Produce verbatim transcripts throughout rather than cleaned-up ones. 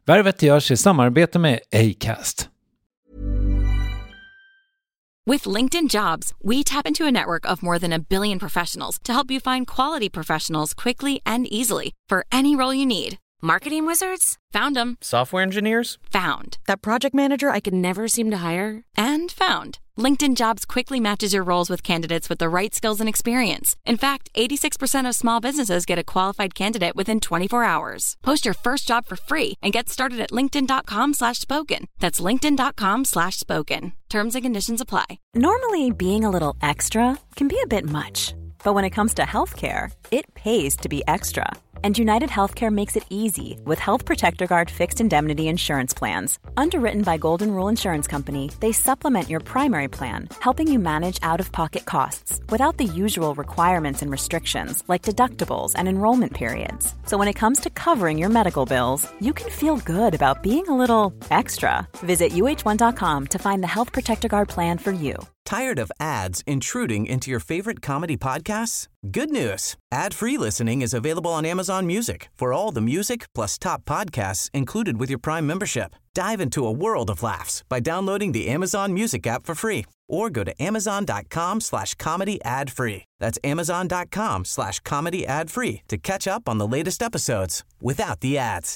Värvet görs i samarbete med Acast. With LinkedIn Jobs, we tap into a network of more than a billion professionals to help you find quality professionals quickly and easily for any role you need. Marketing wizards? Found them. Software engineers? Found. That project manager I could never seem to hire? And found. LinkedIn Jobs quickly matches your roles with candidates with the right skills and experience. In fact, eighty-six percent of small businesses get a qualified candidate within twenty-four hours. Post your first job for free and get started at linkedin.com slash spoken. That's linkedin.com slash spoken. Terms and conditions apply. Normally, being a little extra can be a bit much. But when it comes to healthcare, it pays to be extra. And United Healthcare makes it easy with Health Protector Guard fixed indemnity insurance plans. Underwritten by Golden Rule Insurance Company, they supplement your primary plan, helping you manage out-of-pocket costs without the usual requirements and restrictions like deductibles and enrollment periods. So when it comes to covering your medical bills, you can feel good about being a little extra. Visit U H one dot com to find the Health Protector Guard plan for you. Tired of ads intruding into your favorite comedy podcasts? Good news. Ad-free listening is available on Amazon Music for all the music plus top podcasts included with your Prime membership. Dive into a world of laughs by downloading the Amazon Music app for free or go to amazon.com slash comedy ad free. That's amazon.com slash comedy ad free to catch up on the latest episodes without the ads.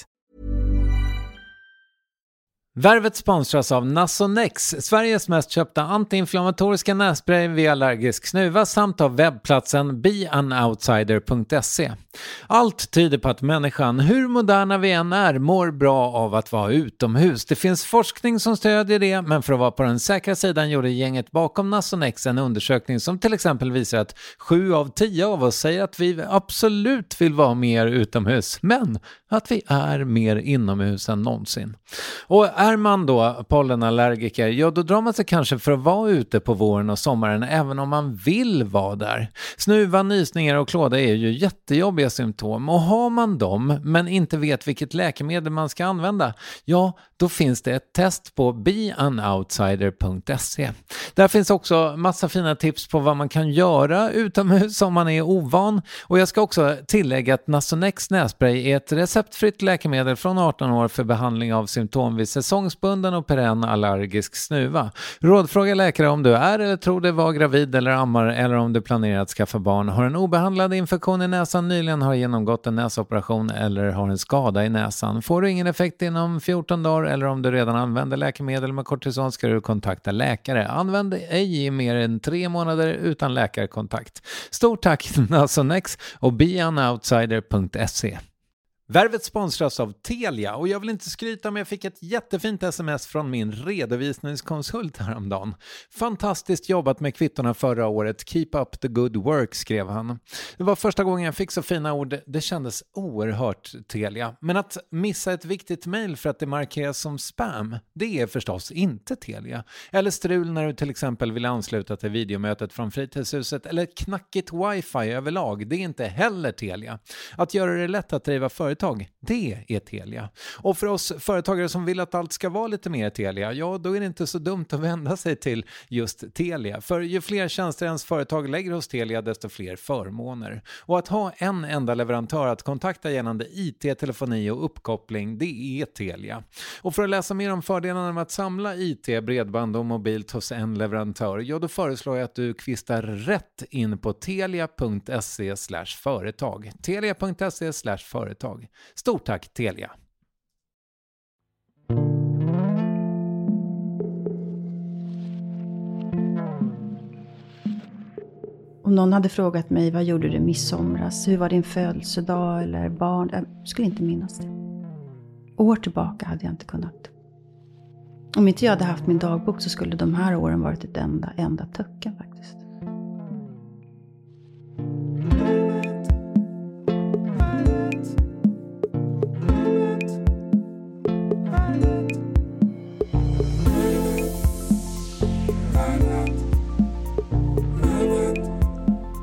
Värvet sponsras av Nasonex, Sveriges mest köpta antiinflammatoriska nässpray vid allergisk snuva samt av webbplatsen be an outsider punkt se. Allt tyder på att människan, hur moderna vi än är, mår bra av att vara utomhus. Det finns forskning som stödjer det, men för att vara på den säkra sidan gjorde gänget bakom Nasonex en undersökning som till exempel visar att sju av tio av oss säger att vi absolut vill vara mer utomhus, men att vi är mer inomhus än någonsin. Och är man då pollenallergiker, ja då drar man sig kanske för att vara ute på våren och sommaren även om man vill vara där. Snuva, nysningar och klåda är ju jättejobbiga symptom, och har man dem men inte vet vilket läkemedel man ska använda, ja då finns det ett test på be an outsider punkt se. Där finns också massa fina tips på vad man kan göra utomhus om man är ovan, och jag ska också tillägga att Nasonex nässpray är ett receptfritt läkemedel från arton år för behandling av symptom vid säsongsbunden och perenn allergisk snuva. Rådfråga läkare om du är eller tror dig vara gravid eller ammar, eller om du planerar att skaffa barn, har en obehandlad infektion i näsan, nyligen har genomgått en näsoperation eller har en skada i näsan. Får du ingen effekt inom fjorton dagar eller om du redan använder läkemedel med kortison ska du kontakta läkare. Använd ej i mer än tre månader utan läkarkontakt. Stort tack Nasonex och be an outsider punkt se. Värvet sponsras av Telia, och jag vill inte skryta, men jag fick ett jättefint sms från min redovisningskonsult häromdagen. Fantastiskt jobbat med kvittorna förra året. Keep up the good work, skrev han. Det var första gången jag fick så fina ord. Det kändes oerhört Telia. Men att missa ett viktigt mejl för att det markeras som spam, det är förstås inte Telia. Eller strul när du till exempel vill ansluta till videomötet från fritidshuset, eller knackigt wifi överlag, det är inte heller Telia. Att göra det lätt att driva företag, det är Telia. Och för oss företagare som vill att allt ska vara lite mer Telia, ja då är det inte så dumt att vända sig till just Telia. För ju fler tjänster ens företag lägger hos Telia, desto fler förmåner. Och att ha en enda leverantör att kontakta gällande I T, telefoni och uppkoppling, det är Telia. Och för att läsa mer om fördelarna med att samla I T, bredband och mobilt hos en leverantör, ja då föreslår jag att du kvistar rätt in på telia punkt se slash företag. telia punkt se slash företag. Stort tack Telia! Om någon hade frågat mig, vad gjorde du midsomras? Hur var din födelsedag eller barn? Jag skulle inte minnas det. År tillbaka hade jag inte kunnat. Om inte jag hade haft min dagbok så skulle de här åren varit ett enda, enda töcken faktiskt.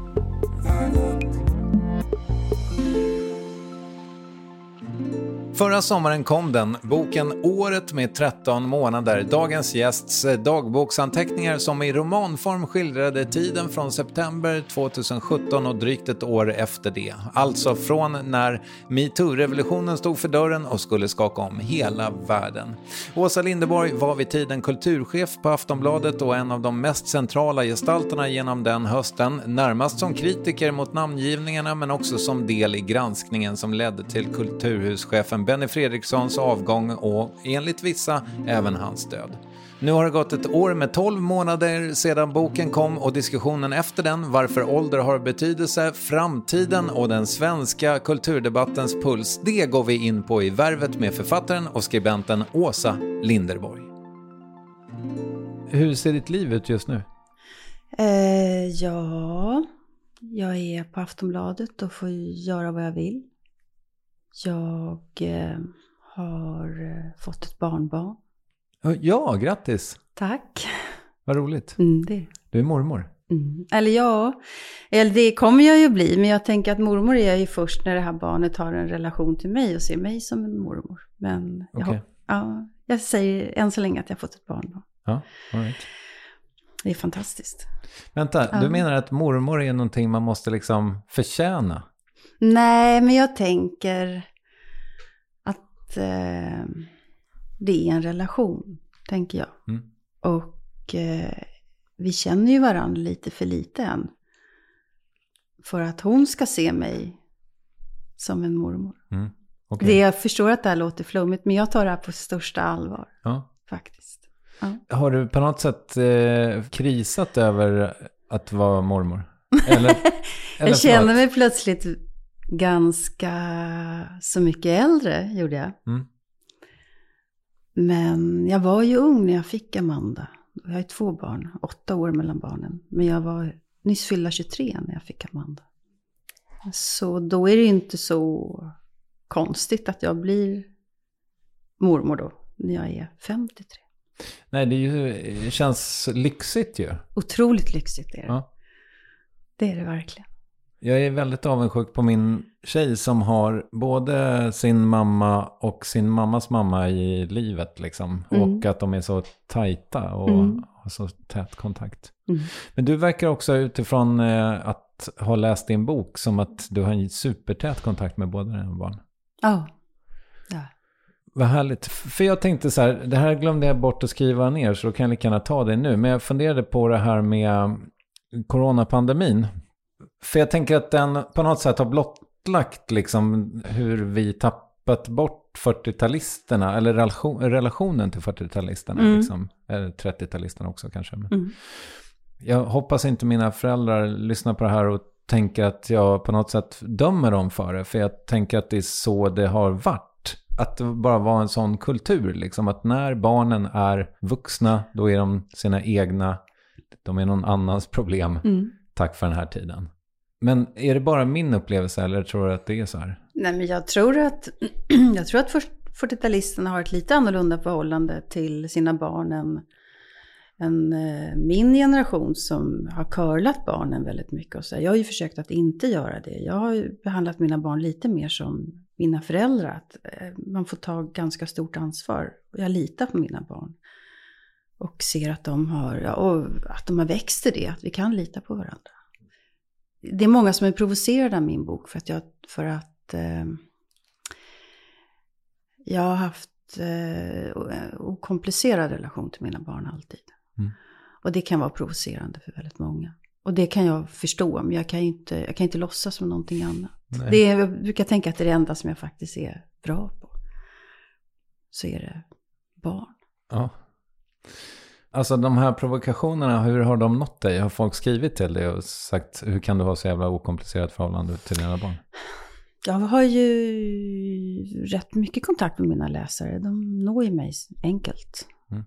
Förra Förra sommaren kom den, boken Året med tretton månader, dagens gästs dagboksanteckningar som i romanform skildrade tiden från september tjugohundrasjutton och drygt ett år efter det. Alltså från när MeToo-revolutionen stod för dörren och skulle skaka om hela världen. Åsa Linderborg var vid tiden kulturchef på Aftonbladet och en av de mest centrala gestalterna genom den hösten, närmast som kritiker mot namngivningarna men också som del i granskningen som ledde till kulturhuschefen Benny Fredrikssons avgång och enligt vissa även hans död. Nu har det gått ett år med tolv månader sedan boken kom och diskussionen efter den, varför ålder har betydelse, framtiden och den svenska kulturdebattens puls, det går vi in på i värvet med författaren och skribenten Åsa Linderborg. Hur ser ditt liv ut just nu? Eh, ja, jag är på Aftonbladet och får göra vad jag vill. Jag eh, har eh, fått ett barnbarn. Ja, grattis. Tack. Vad roligt. Mm, det. Du är mormor. Mm. Eller ja, eller det kommer jag ju bli. Men jag tänker att mormor är jag ju först när det här barnet har en relation till mig och ser mig som en mormor. Men jag, okay. ja, jag säger än så länge att jag har fått ett barnbarn. Ja, all right. Det är fantastiskt. Vänta, ja. Du menar att mormor är någonting man måste liksom förtjäna? Nej, men jag tänker att eh, det är en relation, tänker jag. Mm. Och eh, vi känner ju varandra lite för lite än. För att hon ska se mig som en mormor. Mm. Okay. Det, jag förstår att det här låter flummigt, men jag tar det här på största allvar. Ja. Faktiskt. Ja. Har du på något sätt eh, krisat över att vara mormor? Eller, eller jag känner mig plötsligt ganska så mycket äldre, gjorde jag. Mm. Men jag var ju ung när jag fick Amanda. Jag har ju två barn, åtta år mellan barnen. Men jag var nyss fyllda tjugotre när jag fick Amanda. Så då är det inte så konstigt att jag blir mormor då, när jag är femtiotre. Nej, det, är ju, det känns lyxigt ju. Otroligt lyxigt är det. Ja. Det är det verkligen. Jag är väldigt avundsjuk på min tjej som har både sin mamma och sin mammas mamma i livet liksom. Mm. Och att de är så tajta och mm. har så tät kontakt. Mm. Men du verkar också utifrån eh, att ha läst din bok som att du har en supertät kontakt med båda dina barn. Ja. Ja. Vad härligt. För jag tänkte så här, det här glömde jag bort att skriva ner så då kan jag lika gärna ta det nu. Men jag funderade på det här med coronapandemin. För jag tänker att den på något sätt har blottlagt liksom hur vi tappat bort fyrtiotalisterna eller relation, relationen till fyrtiotalisterna mm. liksom. Eller trettiotalisterna också kanske. Men mm. jag hoppas inte mina föräldrar lyssnar på det här och tänker att jag på något sätt dömer dem för det. För jag tänker att det är så det har varit. Att det bara var en sån kultur liksom. Att när barnen är vuxna då är de sina egna. De är någon annans problem. Mm. Tack för den här tiden. Men är det bara min upplevelse eller tror du att det är så här? Nej, men jag tror att jag tror att fyrtiotalisterna har ett lite annorlunda förhållande till sina barn än, än eh, min generation som har curlat barnen väldigt mycket. Och så. Jag har ju försökt att inte göra det. Jag har ju behandlat mina barn lite mer som mina föräldrar. Att eh, man får ta ganska stort ansvar. Och jag litar på mina barn. Och ser att de har, ja, och att de har växt till det. Att vi kan lita på varandra. Det är många som är provocerade av min bok för att jag, för att, eh, jag har haft eh, okomplicerad relation till mina barn alltid. Mm. Och det kan vara provocerande för väldigt många. Och det kan jag förstå, men jag kan inte, jag kan inte låtsas som någonting annat. Det är, jag brukar tänka att det är det enda som jag faktiskt är bra på. Så är det barn. Ja. Alltså de här provokationerna, hur har de nått dig? Har folk skrivit till dig och sagt hur kan du ha så jävla okomplicerat förhållande till dina barn? Jag har ju rätt mycket kontakt med mina läsare. De når ju mig enkelt. Mm.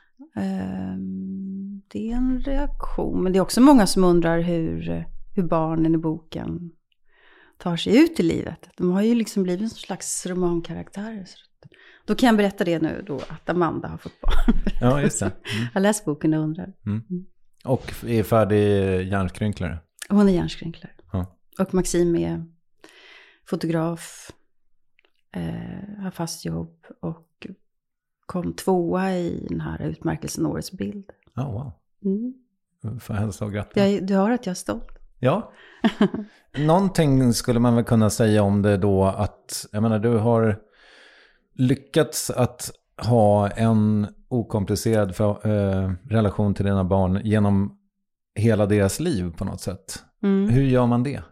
Det är en reaktion. Men det är också många som undrar hur, hur barnen i boken tar sig ut i livet. De har ju liksom blivit en slags romankaraktärer. Då kan jag berätta det nu då att Amanda har fått barn. Ja, just det. Mm. Jag har läst boken och undrar. Mm. Mm. Och är färdig hjärnskrynklare? Hon är hjärnskrynklare. Ja. Och Maxim är fotograf. Eh, har fast jobb och kom tvåa i den här utmärkelsen Årets bild. Ja, oh, wow. Mm. Får jag hälsa och gratta. Jag, du har att jag är stolt. Ja. Någonting skulle man väl kunna säga om det då att, jag menar, du har lyckats att ha en okomplicerad för, eh, relation till dina barn genom hela deras liv på något sätt. Mm. Hur gör man det?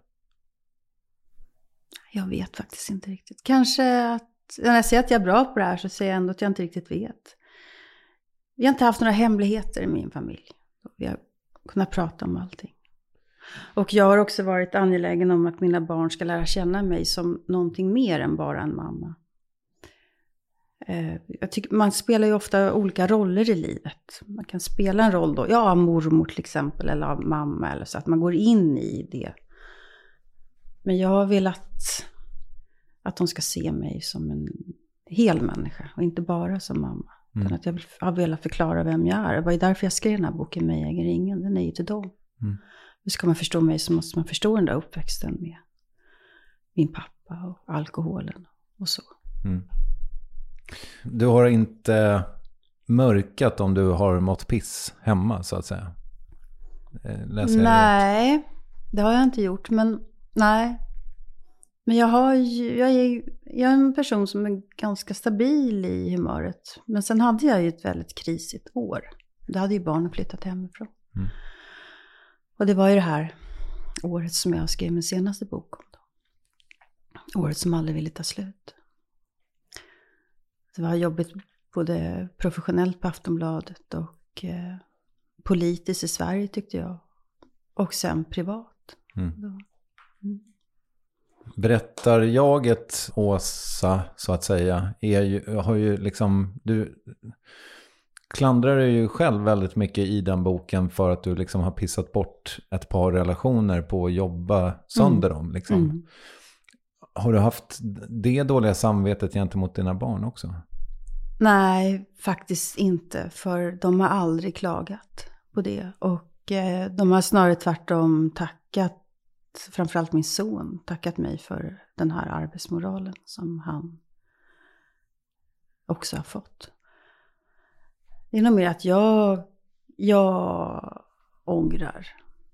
Jag vet faktiskt inte riktigt. Kanske att, när jag säger att jag är bra på det här så säger jag ändå att jag inte riktigt vet. Vi har inte haft några hemligheter i min familj. Vi har kunnat prata om allting. Och jag har också varit angelägen om att mina barn ska lära känna mig som någonting mer än bara en mamma. Jag tycker, man spelar ju ofta olika roller i livet. Man kan spela en roll då, ja, mormor till exempel, eller mamma, eller så att man går in i det. Men jag har velat att de ska se mig som en hel människa och inte bara som mamma. Mm. Utan att jag har velat förklara vem jag är. Det var ju därför jag skrev den här boken Mig äger ingen. Den är ju till dem. Mm. Ska man förstå mig så måste man förstå den där uppväxten med min pappa och alkoholen och så. Mm. Du har inte mörkat om du har mått piss hemma så att säga? Läser nej, jag det har jag inte gjort. Men nej. Men jag, har, jag, är, jag är en person som är ganska stabil i humöret. Men sen hade jag ju ett väldigt krisigt år. Då hade ju barnen flyttat hemifrån. Mm. Och det var ju det här året som jag skrev min senaste bok om. Då. Året som aldrig ville ta slut. Det var jobbigt både professionellt på Aftonbladet och eh, politiskt i Sverige tyckte jag. Och sen privat. Mm. Mm. Berättar jaget Åsa så att säga är ju, har ju liksom, du klandrar dig ju själv väldigt mycket i den boken för att du liksom har pissat bort ett par relationer på att jobba sönder mm. dem liksom. Mm. Har du haft det dåliga samvetet gentemot dina barn också? Nej, faktiskt inte. För de har aldrig klagat på det. Och eh, de har snarare tvärtom tackat, framförallt min son, tackat mig för den här arbetsmoralen som han också har fått. Det är nog mer att jag, jag ångrar.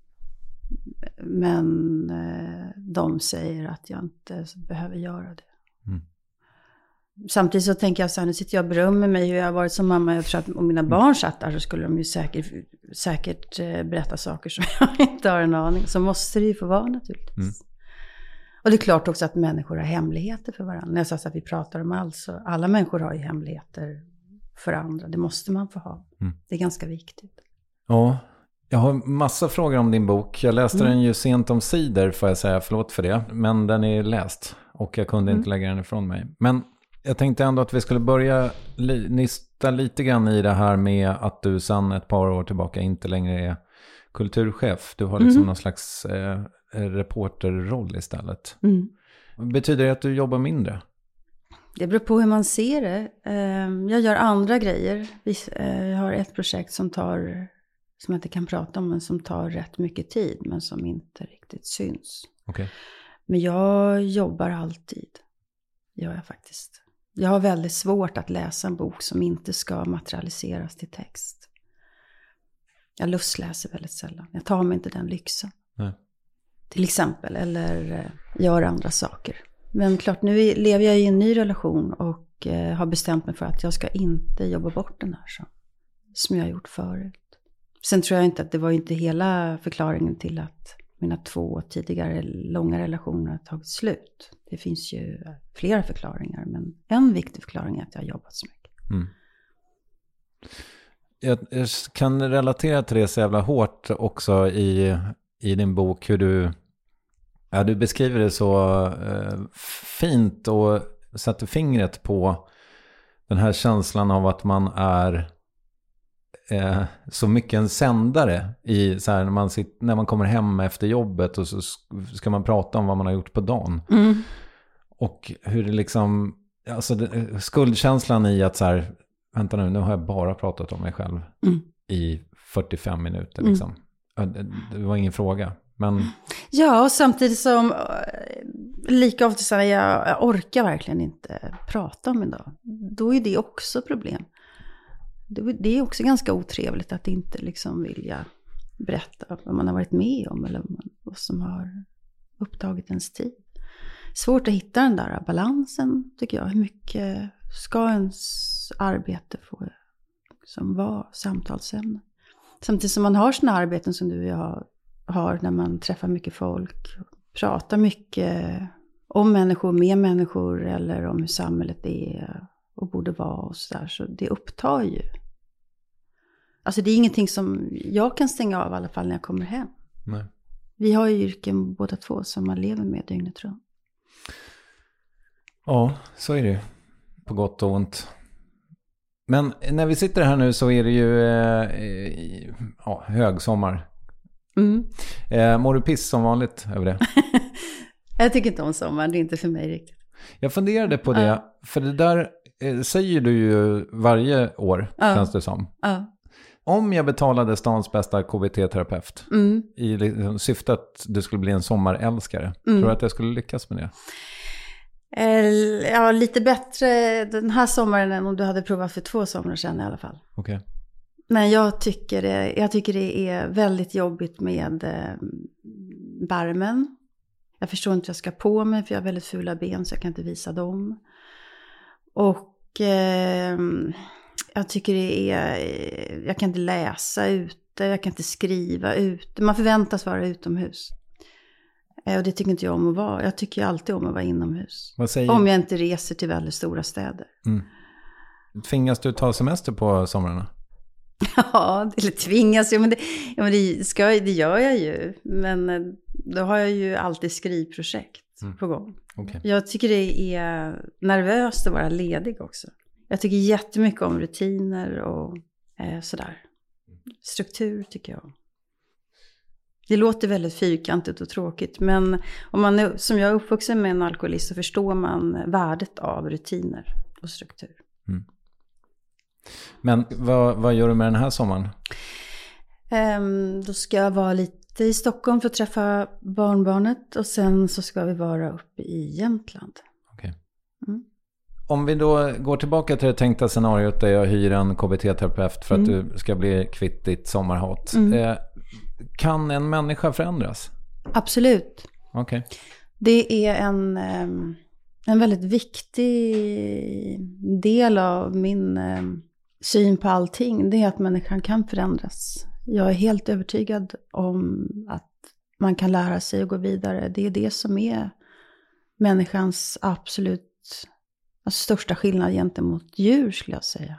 Men eh, de säger att jag inte behöver göra det. Mm. Samtidigt så tänker jag så här, nu sitter jag och berömmer mig hur jag har varit som mamma. Jag tror att om mina barn satt där så skulle de ju säkert, säkert berätta saker som jag inte har en aning. Så måste det ju få vara naturligtvis. Mm. Och det är klart också att människor har hemligheter för varandra. När jag sa att vi pratar om allt så alla människor har ju hemligheter för andra. Det måste man få ha. Mm. Det är ganska viktigt. Ja, jag har massa frågor om din bok. Jag läste mm. den ju sent om sidor får jag säga, förlåt för det. Men den är läst och jag kunde mm. inte lägga den ifrån mig. Men jag tänkte ändå att vi skulle börja li- nysta lite grann i det här med att du sedan ett par år tillbaka inte längre är kulturchef. Du har liksom mm. någon slags eh, reporterroll istället. Mm. Betyder det att du jobbar mindre? Det beror på hur man ser det. Jag gör andra grejer. Jag har ett projekt som tar, som jag inte kan prata om, men som tar rätt mycket tid, men som inte riktigt syns. Okay. Men jag jobbar alltid. Gör jag faktiskt. Jag har väldigt svårt att läsa en bok som inte ska materialiseras till text. Jag lustläser väldigt sällan. Jag tar mig inte den lyxen. Nej. Till exempel. Eller eh, gör andra saker. Men klart, nu lever jag i en ny relation och eh, har bestämt mig för att jag ska inte jobba bort den här som, som jag har gjort förut. Sen tror jag inte att det var inte hela förklaringen till att mina två tidigare långa relationer har tagit slut. Det finns ju flera förklaringar, men en viktig förklaring är att jag har jobbat så mycket. Mm. Jag, jag kan relatera till det så jävla hårt också i, i din bok hur du, ja, du beskriver det så eh, fint och sätter fingret på den här känslan av att man är eh, så mycket en sändare i så här, när man sitter, när man kommer hem efter jobbet och så ska man prata om vad man har gjort på dagen. Mm. Och hur det liksom, alltså det, skuldkänslan i att så här, vänta nu, nu har jag bara pratat om mig själv mm. i fyrtiofem minuter liksom. Mm. Det, det var ingen fråga, men... Ja, och samtidigt som lika ofta säger jag, jag orkar verkligen inte prata om en dag. Då är det också problem. Det är också ganska otrevligt att inte liksom vilja berätta vad man har varit med om eller vad som har upptagit ens tid. Svårt att hitta den där balansen, tycker jag. Hur mycket ska ens arbete få som vara samtalsämne? Samtidigt som man har såna arbeten som du och jag har när man träffar mycket folk, pratar mycket om människor, med människor eller om hur samhället är och borde vara och sådär. Så det upptar ju. Alltså det är ingenting som jag kan stänga av i alla fall när jag kommer hem. Nej. Vi har ju yrken båda två som man lever med dygnet runt. Ja, så är det ju. På gott och ont. Men när vi sitter här nu så är det ju eh, ja, högsommar. Mm. Eh, mår du piss som vanligt över det? Jag tycker inte om sommar, det är inte för mig riktigt. Jag funderade på det, ja. För det där eh, säger du ju varje år, ja. Känns det som. Ja. Om jag betalade stans bästa K B T-terapeut mm. i liksom, syfte att du skulle bli en sommarälskare, mm. tror du att jag skulle lyckas med det? Ja, lite bättre den här sommaren än om du hade provat för två somrar sedan i alla fall. Okej. Okay. Men jag tycker, det, jag tycker det är väldigt jobbigt med eh, barmen. Jag förstår inte vad jag ska på mig för jag har väldigt fula ben så jag kan inte visa dem. Och eh, jag tycker det är, jag kan inte läsa ute, jag kan inte skriva ute. Man förväntas vara utomhus. Och det tycker inte jag om att vara. Jag tycker alltid om att vara inomhus. Vad säger... Om jag inte reser till väldigt stora städer. Mm. Tvingas du ta semester på somrarna? Ja, eller tvingas. Ja, men det, ja, men det, ska, det gör jag ju. Men då har jag ju alltid skrivprojekt mm. på gång. Okay. Jag tycker det är nervöst att vara ledig också. Jag tycker jättemycket om rutiner och eh, sådär. Struktur tycker jag. Det låter väldigt fyrkantigt och tråkigt. Men om man är, som jag är uppvuxen med en alkoholist så förstår man värdet av rutiner och struktur. Mm. Men vad, vad gör du med den här sommaren? Um, då ska jag vara lite i Stockholm för att träffa barnbarnet. Och sen så ska vi vara uppe i Jämtland. Okej. Okay. Mm. Om vi då går tillbaka till det tänkta scenariot där jag hyr en K B T-terapeut för att mm. du ska bli kvitt ditt sommarhat. Mm. Eh, kan en människa förändras? Absolut. Okej. Okay. Det är en, en väldigt viktig del av min syn på allting. Det är att människan kan förändras. Jag är helt övertygad om att man kan lära sig att gå vidare. Det är det som är människans absolut alltså största skillnad gentemot djur skulle jag säga.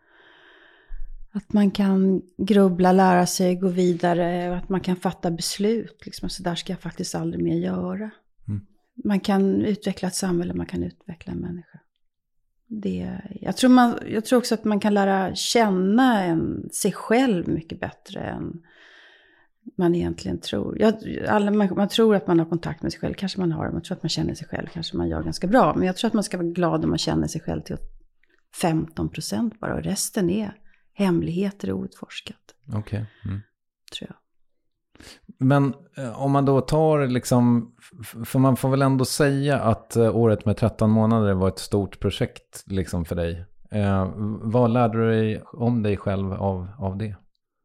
Att man kan grubbla, lära sig, gå vidare och att man kan fatta beslut. Liksom, så där ska jag faktiskt aldrig mer göra. Mm. Man kan utveckla ett samhälle, man kan utveckla en människa. Det, jag, tror man, jag tror också att man kan lära känna en, sig själv mycket bättre än man egentligen tror. Jag, alla, man, man tror att man har kontakt med sig själv, kanske man har. Man tror att man känner sig själv, kanske man gör ganska bra. Men jag tror att man ska vara glad om man känner sig själv till femton procent bara. Och resten är hemligheter och outforskat. Okej. Okay. Mm. Tror jag. Men om man då tar liksom, för man får väl ändå säga att året med tretton månader var ett stort projekt liksom för dig. Eh, vad lärde du dig om dig själv av, av det?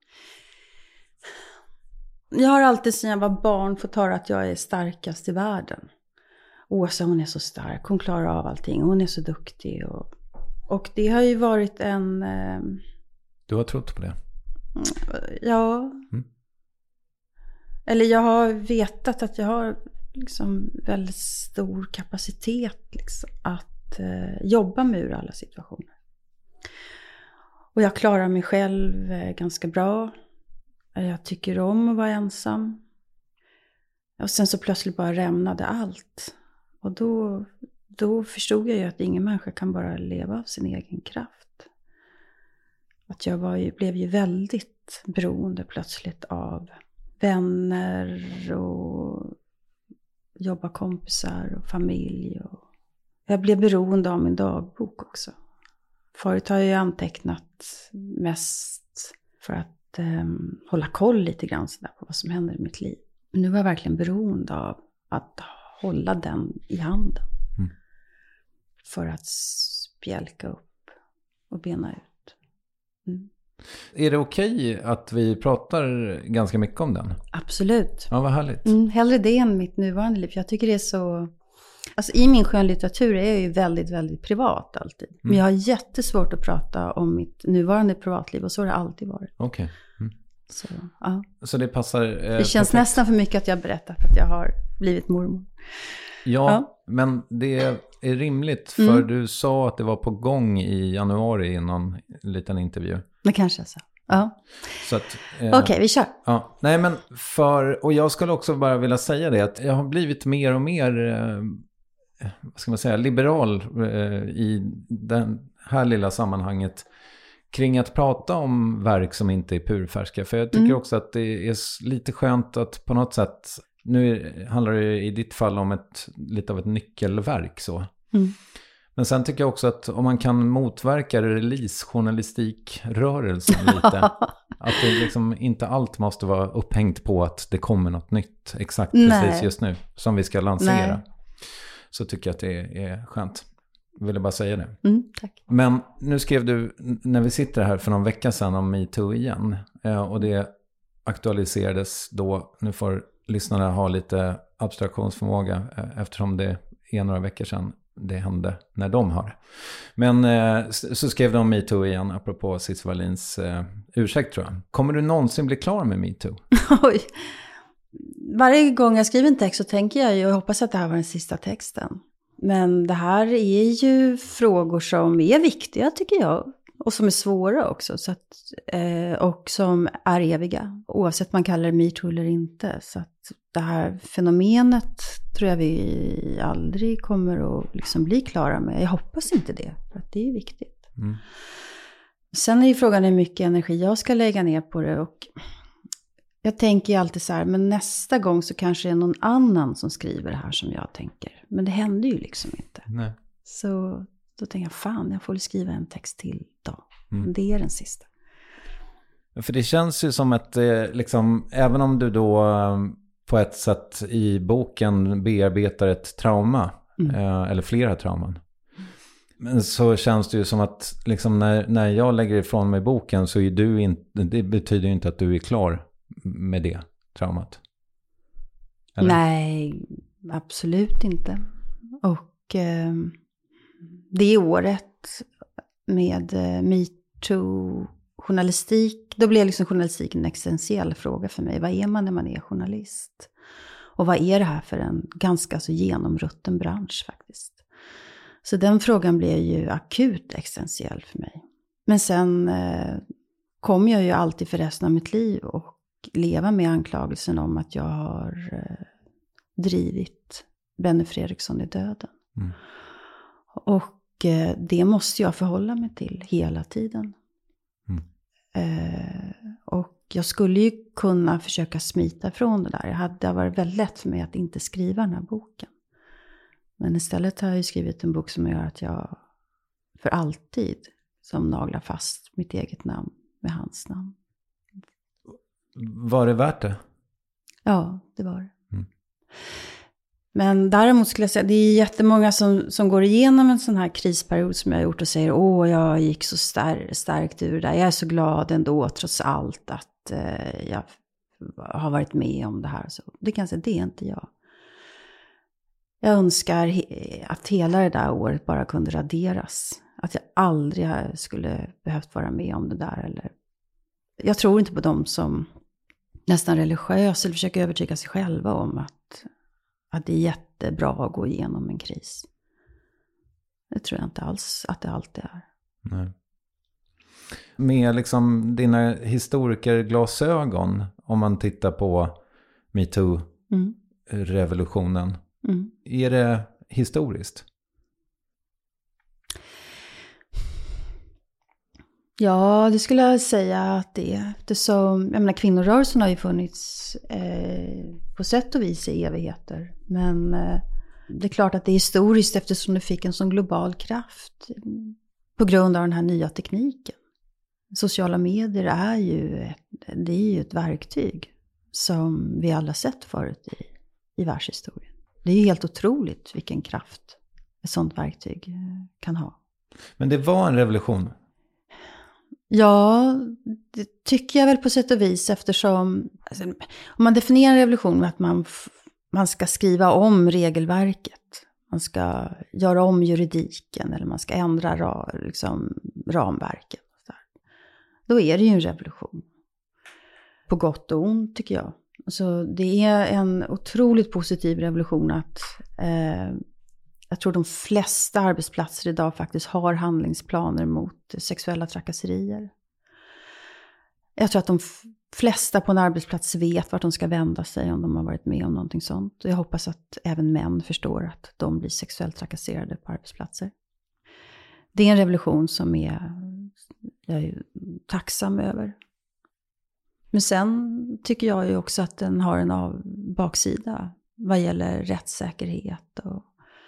Jag har alltid sedan jag var barn fått höra att jag är starkast i världen. Åsa, hon är så stark, hon klarar av allting, hon är så duktig. Och, och det har ju varit en... Eh, du har trott på det? Ja. Mm. Eller jag har vetat att jag har liksom väldigt stor kapacitet liksom, att eh, jobba med ur alla situationer. Och jag klarar mig själv eh, ganska bra. Jag tycker om att vara ensam. Och sen så plötsligt bara rämnade allt. Och då, då förstod jag ju att ingen människa kan bara leva av sin egen kraft. Att jag var ju, blev ju väldigt beroende plötsligt av vänner och jobbarkompisar och familj. Och jag blev beroende av min dagbok också. Förut har jag ju antecknat mest för att eh, hålla koll lite grann så där på vad som händer i mitt liv. Men nu var jag verkligen beroende av att hålla den i handen. Mm. För att spjälka upp och bena ut. Mm. Är det okej att vi pratar ganska mycket om den? Absolut. Ja, vad härligt. Mm, hellre det än mitt nuvarande liv. Jag tycker det är så... Alltså i min skönlitteratur är jag ju väldigt, väldigt privat alltid. Mm. Men jag har jättesvårt att prata om mitt nuvarande privatliv. Och så har det alltid varit. Okej. Okay. Mm. Så, ja. Så det passar... Eh, det känns perfekt. Nästan för mycket att jag berättar för att jag har blivit mormor. Ja, ja. Men det är rimligt. För mm. du sa att det var på gång i januari i någon liten intervju. Det kanske jag sa. Ja. Så att, eh, Okej, okay, vi kör. Ja, nej men för, och jag skulle också bara vilja säga det, att jag har blivit mer och mer, eh, vad ska man säga, liberal eh, i det här lilla sammanhanget kring att prata om verk som inte är purfärska. För jag tycker mm. också att det är lite skönt att på något sätt, nu handlar det i ditt fall om ett, lite av ett nyckelverk så. Mm. Men sen tycker jag också att om man kan motverka release-journalistikrörelsen lite. Att det liksom inte allt måste vara upphängt på att det kommer något nytt exakt precis Nej. Just nu som vi ska lansera. Nej. Så tycker jag att det är skönt. Jag ville bara säga det. Mm, tack. Men nu skrev du, när vi sitter här för någon vecka sedan om MeToo igen. Och det aktualiserades då, nu får lyssnarna ha lite abstraktionsförmåga eftersom det är några veckor sedan det hände när de har det. Men eh, så skrev de MeToo igen apropå Cissi Wallins eh, ursäkt tror jag. Kommer du någonsin bli klar med MeToo? Oj. Varje gång jag skriver en text så tänker jag ju, och jag hoppas att det här var den sista texten. Men det här är ju frågor som är viktiga tycker jag. Och som är svåra också. Så att, eh, och som är eviga. Oavsett man kallar det MeToo eller inte. Så att det här fenomenet tror jag vi aldrig kommer att liksom bli klara med. Jag hoppas inte det. För att det är viktigt. Mm. Sen är ju frågan hur mycket energi jag ska lägga ner på det. Och jag tänker ju alltid så här. Men nästa gång så kanske det är någon annan som skriver det här som jag tänker. Men det händer ju liksom inte. Nej. Så... Då tänker jag, fan, jag får skriva en text till då. Mm. Det är den sista. För det känns ju som att, liksom, även om du då på ett sätt i boken bearbetar ett trauma, mm. eller flera trauman. Men så känns det ju som att liksom, när, när jag lägger ifrån mig boken så är du inte, det betyder ju inte att du är klar med det traumat. Eller? Nej, absolut inte. Och... Eh, det året med MeToo-journalistik, då blev liksom journalistik en existentiell fråga för mig. Vad är man när man är journalist? Och vad är det här för en ganska så genomrutten bransch faktiskt? Så den frågan blev ju akut existentiell för mig. Men sen eh, kom jag ju alltid för resten av mitt liv och leva med anklagelsen om att jag har eh, drivit Benny Fredriksson i döden. Mm. Och det måste jag förhålla mig till hela tiden. Mm. Eh, och jag skulle ju kunna försöka smita från det där. Det hade varit väldigt lätt för mig att inte skriva den här boken. Men istället har jag ju skrivit en bok som gör att jag för alltid som naglar fast mitt eget namn med hans namn. Var det värt det? Ja, det var det. Mm. Men däremot skulle jag säga, det är jättemånga som, som går igenom en sån här krisperiod som jag har gjort och säger, åh jag gick så star- starkt ur det. Jag är så glad ändå trots allt att eh, jag har varit med om det här. Så det kan jag säga, det är inte jag. Jag önskar he- att hela det där året bara kunde raderas. Att jag aldrig skulle behövt vara med om det där. Eller... Jag tror inte på dem som nästan religiösa eller försöker övertyga sig själva om att att det är jättebra att gå igenom en kris. Det tror jag inte alls att det alltid är. Nej. Med liksom dina historikerglasögon, om man tittar på MeToo-revolutionen, mm. Mm. är det historiskt? Ja, det skulle jag säga att det är. Eftersom, jag menar, kvinnorörelsen har ju funnits eh, på sätt och vis i evigheter. Men eh, det är klart att det är historiskt eftersom det fick en sån global kraft på grund av den här nya tekniken. Sociala medier är ju ett, det är ju ett verktyg som vi alla sett förut i, i världshistorien. Det är ju helt otroligt vilken kraft ett sånt verktyg kan ha. Men det var en revolution? Ja, det tycker jag väl på sätt och vis, eftersom alltså, om man definierar en revolution med att man, man ska skriva om regelverket, man ska göra om juridiken eller man ska ändra ra, liksom, ramverket. Då är det ju en revolution. På gott och ont tycker jag. Alltså, det är en otroligt positiv revolution att eh, jag tror de flesta arbetsplatser idag faktiskt har handlingsplaner mot sexuella trakasserier. Jag tror att de f- flesta på en arbetsplats vet vart de ska vända sig om de har varit med om någonting sånt. Och jag hoppas att även män förstår att de blir sexuellt trakasserade på arbetsplatser. Det är en revolution som är, jag är tacksam över. Men sen tycker jag ju också att den har en av baksida vad gäller rättssäkerhet och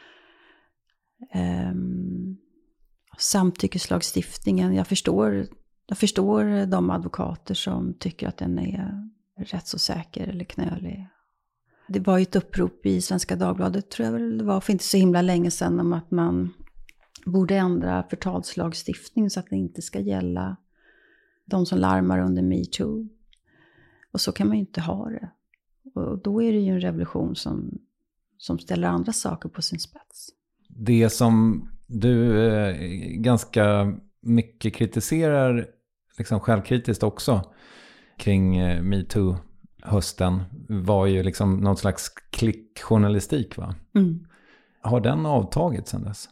um, samtyckeslagstiftningen. Jag förstår, jag förstår de advokater som tycker att den är rätt så säker eller knölig. Det var ju ett upprop i Svenska Dagbladet, tror jag väl det var, för inte så himla länge sedan, om att man borde ändra förtalslagstiftning så att det inte ska gälla de som larmar under MeToo. Och så kan man ju inte ha det. Och då är det ju en revolution som, som ställer andra saker på sin spets. Det som du eh, ganska mycket kritiserar, liksom självkritiskt också, kring eh, MeToo-hösten var ju liksom någon slags klickjournalistik, va? Mm. Har den avtagit sedan dess?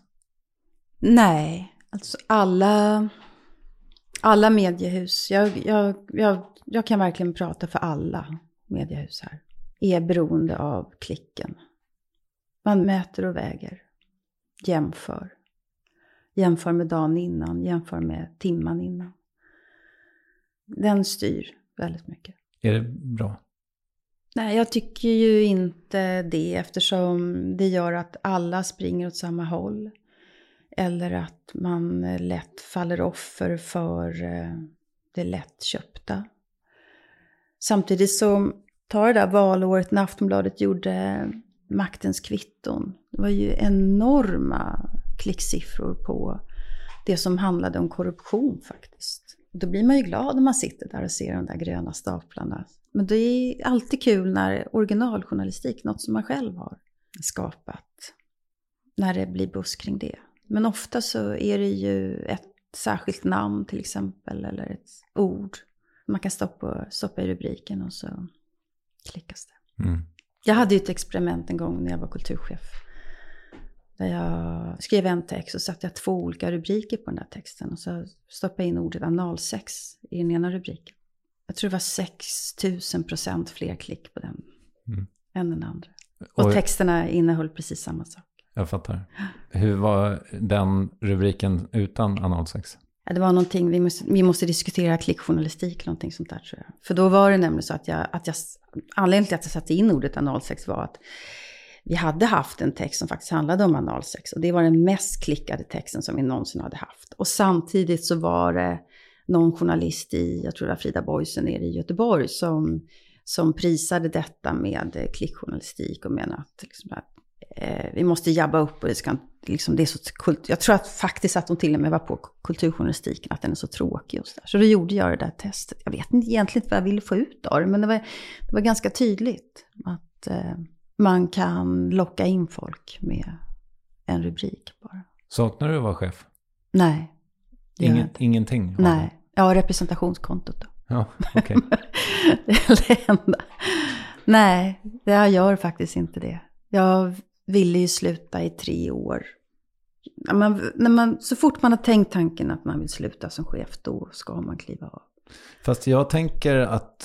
Nej, alltså alla, alla mediehus, jag, jag, jag, jag kan verkligen prata för alla mediehus här, är beroende av klicken. Man mäter och väger, jämför. Jämför med dagen innan, jämför med timman innan. Den styr väldigt mycket. Är det bra? Nej, jag tycker ju inte det, eftersom det gör att alla springer åt samma håll. Eller att man lätt faller offer för det lättköpta. Samtidigt så tar det där valåret när Aftonbladet gjorde Maktens kvitton. Det var ju enorma klicksiffror på det som handlade om korruption faktiskt. Då blir man ju glad när man sitter där och ser de där gröna staplarna. Men det är alltid kul när originaljournalistik, något som man själv har skapat, när det blir buss kring det. Men ofta så är det ju ett särskilt namn till exempel, eller ett ord. Man kan stoppa, stoppa i rubriken och så klickas det. Mm. Jag hade ju ett experiment en gång när jag var kulturchef. Där jag skrev en text och satte jag två olika rubriker på den där texten. Och så stoppade jag in ordet analsex i den ena rubriken. Jag tror det var sex tusen procent fler klick på den mm. än den andra. Och, och texterna innehöll precis samma sak. Jag fattar. Hur var den rubriken utan analsex? Ja, det var någonting, vi måste, vi måste diskutera klickjournalistik, någonting sånt där tror jag. För då var det nämligen så att jag, att jag anledningen till att jag satte in ordet analsex var att vi hade haft en text som faktiskt handlade om analsex. Och det var den mest klickade texten som vi någonsin hade haft. Och samtidigt så var det någon journalist i, jag tror det var Frida Boisen nere i Göteborg, som, som prisade detta med klickjournalistik och menade att, liksom, att eh, vi måste jabba upp och det ska liksom, det är så kult. Jag tror att faktiskt att de till och med var på kulturjournalistiken, att den är så tråkig och så där. Så då gjorde jag det där testet. Jag vet inte egentligen vad jag ville få ut av det, men det var, det var ganska tydligt att eh, man kan locka in folk med en rubrik bara. Saknar du att vara chef? Nej. Ingen, ingenting? Nej. Ja, representationskontot då. Ja, okej. Okay. Det är det enda. Nej, jag gör faktiskt inte det. Jag ville ju sluta i tre år. Man, när man, så fort man har tänkt tanken att man vill sluta som chef, då ska man kliva av. Fast jag tänker att,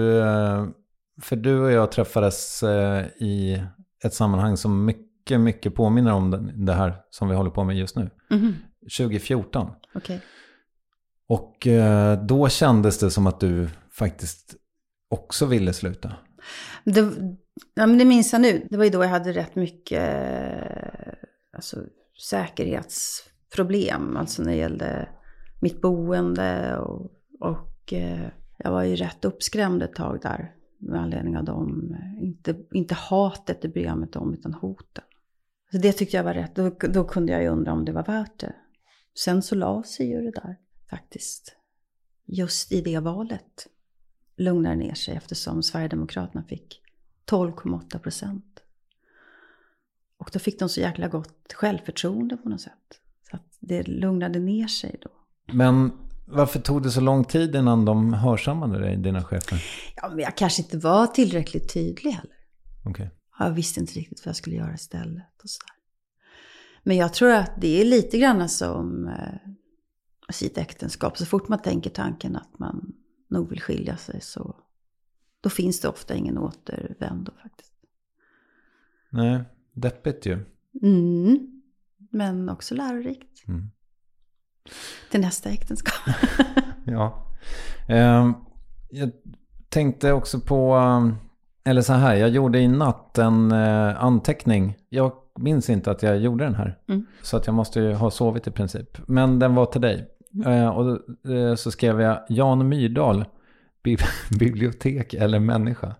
för du och jag träffades i ett sammanhang som mycket, mycket påminner om det här som vi håller på med just nu. Mm-hmm. tjugo fjorton. Okej. Okay. Och då kändes det som att du faktiskt också ville sluta. Det, ja, men det minns jag nu. Det var ju då jag hade rätt mycket alltså, säkerhetsproblem. Alltså när det gällde mitt boende. Och, och jag var ju rätt uppskrämd ett tag där. med anledning av dem. Inte, inte hatet i programmet om, utan hoten. Så det tyckte jag var rätt. Då, då kunde jag ju undra om det var värt det. Sen så la sig ju det där faktiskt. Just i det valet lugnar ner sig eftersom Sverigedemokraterna fick tolv komma åtta procent. Och då fick de så jäkla gott självförtroende på något sätt. Så att det lugnade ner sig då. Men varför tog det så lång tid innan de hörsammade dig, dina chefer? Ja, men jag kanske inte var tillräckligt tydlig heller. Okej. Okay. Jag visste inte riktigt vad jag skulle göra istället och så där. Men jag tror att det är lite grann som eh, sitt äktenskap. Så fort man tänker tanken att man nog vill skilja sig, så då finns det ofta ingen återvändo faktiskt. Nej, deppigt ju. Mm, men också lärorikt. Mm. Till nästa äktenskap. Ja. Eh, jag tänkte också på, eller så här, jag gjorde i natt en eh, anteckning. Jag minns inte att jag gjorde den här. Mm. Så att jag måste ju ha sovit i princip. Men den var till dig. Mm. Eh, och eh, så skrev jag Jan Myrdal, bi- bibliotek eller människa.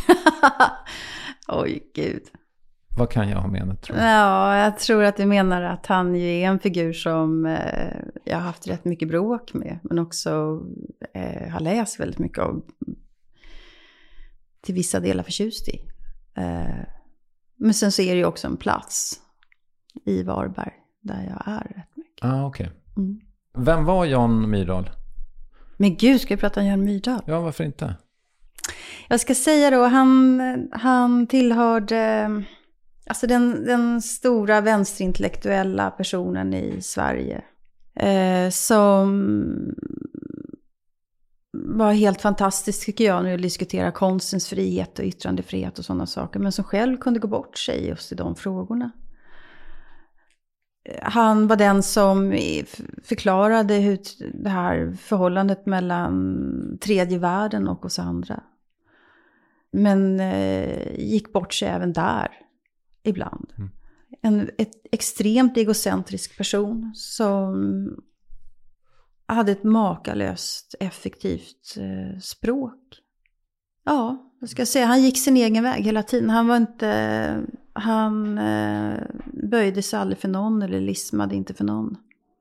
Oj, gud. Vad kan jag ha menat, tror jag? Ja, jag tror att du menar att han ju är en figur som eh, jag har haft rätt mycket bråk med. Men också eh, har läst väldigt mycket av. Till vissa delar förtjust i. Eh, men sen så är det ju också en plats i Varberg där jag är rätt mycket. Ah, okej. Okay. Mm. Vem var Jan Myrdal? Men gud, ska jag prata om Jan Myrdal? Ja, varför inte? Jag ska säga då, han, han tillhörde... Alltså den, den stora vänsterintellektuella personen i Sverige. Eh, som var helt fantastisk tycker jag när vi diskuterar konstens frihet och yttrandefrihet och sådana saker. Men som själv kunde gå bort sig just i de frågorna. Han var den som förklarade hur det här förhållandet mellan tredje världen och oss andra. Men eh, gick bort sig även där. Ibland. Mm. En ett extremt egocentrisk person som hade ett makalöst effektivt eh, språk. Ja, jag ska säga, han gick sin egen väg hela tiden. Han var inte, han eh, böjde sig aldrig för någon eller lismade inte för någon.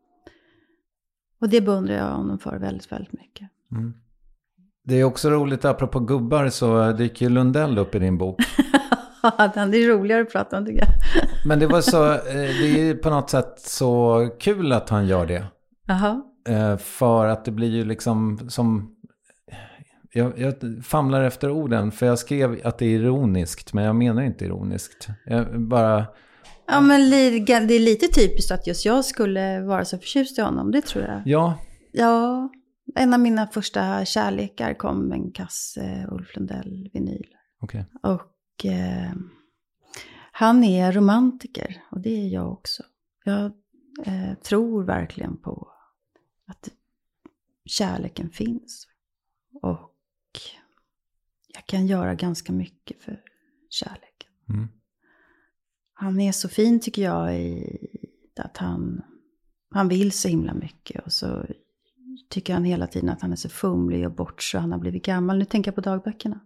Och det beundrar jag honom för väldigt, väldigt mycket. Mm. Det är också roligt, apropå gubbar så dyker ju Lundell upp i din bok. Det är roligare att prata om, tycker jag. Men det var så, det är på något sätt så kul att han gör det. Aha. För att det blir ju liksom som, jag, jag famlar efter orden, för jag skrev att det är ironiskt, men jag menar inte ironiskt. Jag bara... Ja, men det är lite typiskt att just jag skulle vara så förtjust i honom, det tror jag. Ja. Ja, en av mina första kärlekar kom med en kasse Ulf Lundell-vinyl. Okej. Okay. Och Eh, han är romantiker och det är jag också. Jag eh, tror verkligen på att kärleken finns. Och jag kan göra ganska mycket för kärleken. Mm. Han är så fin tycker jag i att han, han vill så himla mycket. Och så tycker han hela tiden att han är så fumlig och bort så han har blivit gammal. Nu tänker jag på dagböckerna.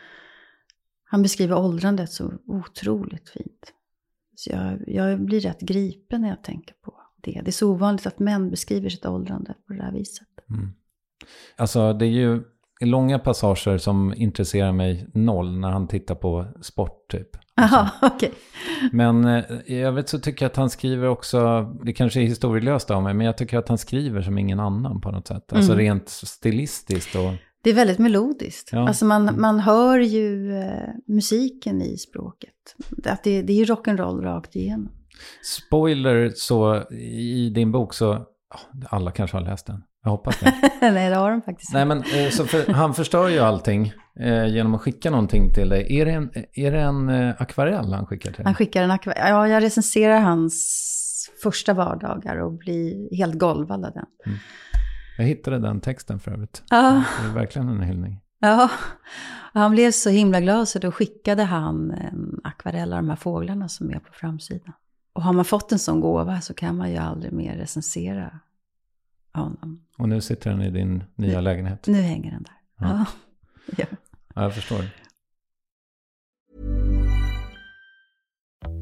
Han beskriver åldrandet så otroligt fint. Så jag, jag blir rätt gripen när jag tänker på det. Det är så ovanligt att män beskriver sitt åldrande på det här viset. Mm. Alltså det är ju långa passager som intresserar mig noll när han tittar på sport typ. Jaha, okej. Okay. Men eh, jag vet så tycker jag att han skriver också, det kanske är historielöst av mig, men jag tycker att han skriver som ingen annan på något sätt. Alltså mm. rent stilistiskt och... Det är väldigt melodiskt. Ja. Alltså man, man hör ju eh, musiken i språket. Att det, det är ju rock'n'roll rakt igenom. Spoiler, så i din bok så... Oh, alla kanske har läst den. Jag hoppas det. Nej, det har de faktiskt. Nej, men eh, så för, han förstör ju allting eh, genom att skicka någonting till dig. Är det en, är det en eh, akvarell han skickar till dig? Han skickar en akvarell. Ja, jag recenserar hans första vardagar och blir helt golvad av den. Mm. Jag hittade den texten för övrigt. Ja. Det är verkligen en hyllning. Ja, och han blev så himla glad så då skickade han en akvarell av de här fåglarna som är på framsidan. Och har man fått en sån gåva så kan man ju aldrig mer recensera honom. Och nu sitter den i din nya nu, lägenhet. Nu hänger den där. Ja. Ja. Ja, jag förstår.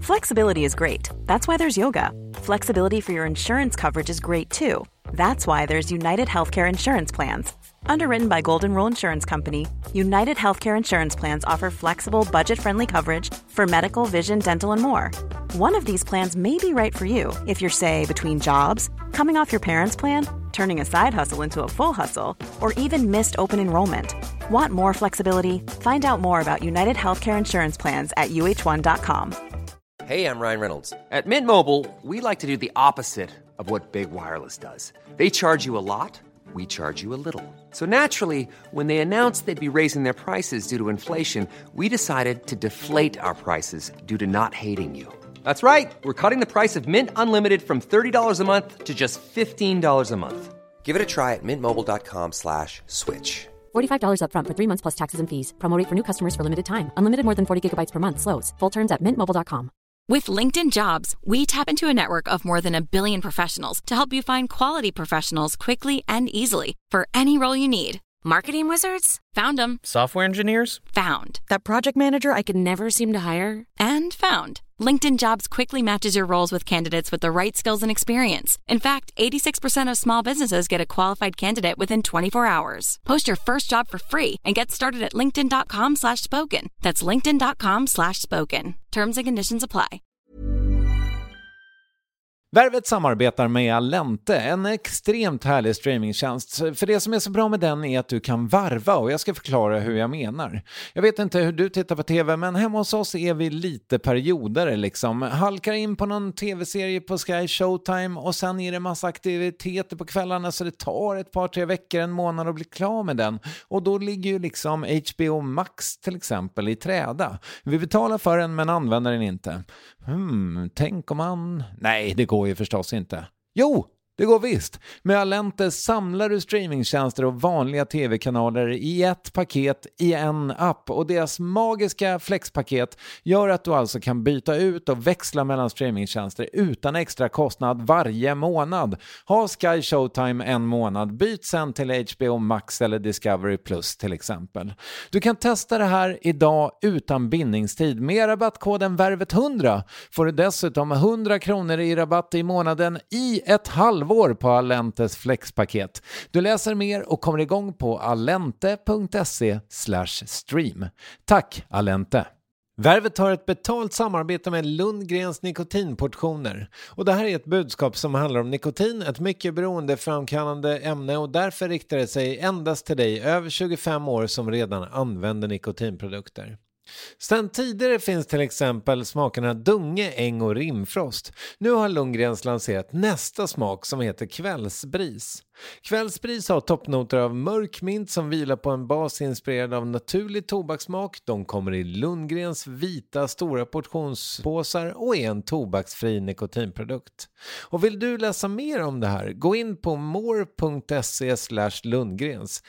Flexibility is great. That's why there's yoga. Flexibility for your insurance coverage is great too. That's why there's United Healthcare Insurance Plans. Underwritten by Golden Rule Insurance Company, United Healthcare Insurance Plans offer flexible, budget-friendly coverage for medical, vision, dental, and more. One of these plans may be right for you if you're, say, between jobs, coming off your parents' plan, turning a side hustle into a full hustle, or even missed open enrollment. Want more flexibility? Find out more about United Healthcare Insurance Plans at U H one dot com. Hey, I'm Ryan Reynolds. At Mint Mobile, we like to do the opposite of what Big Wireless does. They charge you a lot, we charge you a little. So naturally, when they announced they'd be raising their prices due to inflation, we decided to deflate our prices due to not hating you. That's right. We're cutting the price of Mint Unlimited from thirty dollars a month to just fifteen dollars a month. Give it a try at mintmobile.com slash switch. forty-five dollars up front for three months plus taxes and fees. Promo rate for new customers for limited time. Unlimited more than forty gigabytes per month slows. Full terms at mint mobile dot com. With LinkedIn Jobs, we tap into a network of more than a billion professionals to help you find quality professionals quickly and easily for any role you need. Marketing wizards? Found them. Software engineers? Found. That project manager I could never seem to hire? And found. LinkedIn Jobs quickly matches your roles with candidates with the right skills and experience. In fact, eighty-six percent of small businesses get a qualified candidate within twenty-four hours. Post your first job for free and get started at linkedin.com slash spoken. That's linkedin.com slash spoken. Terms and conditions apply. Värvet samarbetar med Allente, en extremt härlig streamingtjänst. För det som är så bra med den är att du kan varva, och jag ska förklara hur jag menar. Jag vet inte hur du tittar på tv, men hemma hos oss är vi lite perioder liksom. Halkar in på någon tv-serie på Sky Showtime och sen är det massa aktiviteter på kvällarna, så det tar ett par, tre veckor, en månad att bli klar med den. Och då ligger ju liksom H B O Max till exempel i träda. Vi betalar för den men använder den inte. Hmm, tänk om man... Nej, det går ju förstås inte. Jo, det går visst. Med Allente samlar du streamingtjänster och vanliga tv-kanaler i ett paket i en app, och deras magiska flexpaket gör att du alltså kan byta ut och växla mellan streamingtjänster utan extra kostnad varje månad. Ha Sky Showtime en månad, byt sen till H B O Max eller Discovery Plus till exempel. Du kan testa det här idag utan bindningstid. Med rabattkoden värvet hundra får du dessutom hundra kronor i rabatt i månaden i ett halvår på Allentes flexpaket. Du läser mer och kommer igång på allente.se slash stream. Tack Allente! Värvet har ett betalt samarbete med Lundgrens nikotinportioner. Och det här är ett budskap som handlar om nikotin, ett mycket beroendeframkallande ämne, och därför riktar det sig endast till dig över tjugofem år som redan använder nikotinprodukter. Sedan tidigare finns till exempel smakerna Dunge, Äng och Rimfrost. Nu har Lundgrens lanserat nästa smak som heter Kvällsbris. Kvällsbris har toppnoter av mörk mint som vilar på en bas inspirerad av naturlig tobakssmak. De kommer i Lundgrens vita stora portionspåsar och är en tobaksfri nikotinprodukt. Och vill du läsa mer om det här, gå in på more.se slash Lundgrens.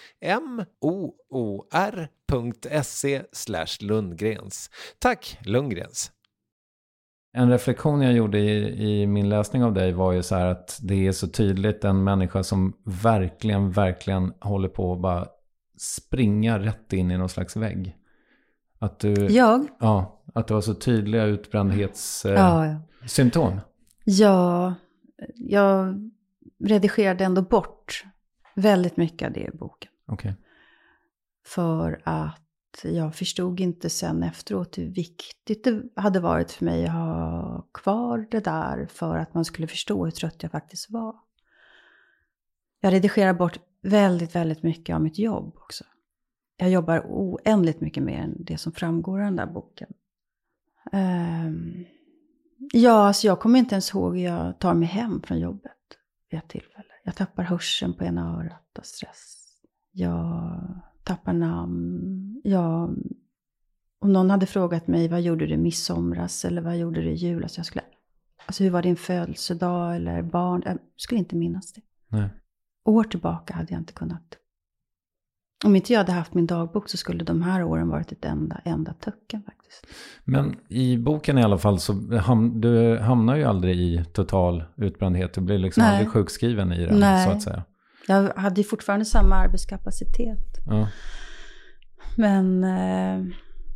M-O-O-R.se slash Lundgrens. Tack Lundgrens! En reflektion jag gjorde i, i min läsning av dig var ju så här att det är så tydligt en människa som verkligen, verkligen håller på att bara springa rätt in i någon slags vägg. Att du, jag? Ja, att det var så tydliga utbrändhetssymptom. Eh, ja, ja. ja, jag redigerade ändå bort väldigt mycket av det i boken. Okej. Okay. För att jag förstod inte sen efteråt hur viktigt det hade varit för mig att ha kvar det där för att man skulle förstå hur trött jag faktiskt var. Jag redigerar bort väldigt, väldigt mycket av mitt jobb också. Jag jobbar oändligt mycket mer än det som framgår i den där boken. Um, ja, alltså jag kommer inte ens ihåg hur jag tar mig hem från jobbet vid ett tillfälle. Jag tappar hörseln på ena örat av stress. Jag tappar namn. Jag, om någon hade frågat mig, vad gjorde du i midsomras eller vad gjorde du i julas? Jag skulle, alltså hur var din födelsedag eller barn? Jag skulle inte minnas det. Nej. År tillbaka hade jag inte kunnat. Om inte jag hade haft min dagbok så skulle de här åren varit ett enda, enda töcken faktiskt. Men i boken i alla fall så ham, du hamnar ju aldrig i total utbrändhet. Du blir liksom Nej. aldrig sjukskriven i den. Nej. Så att säga. Jag hade ju fortfarande samma arbetskapacitet. Ja. Men eh,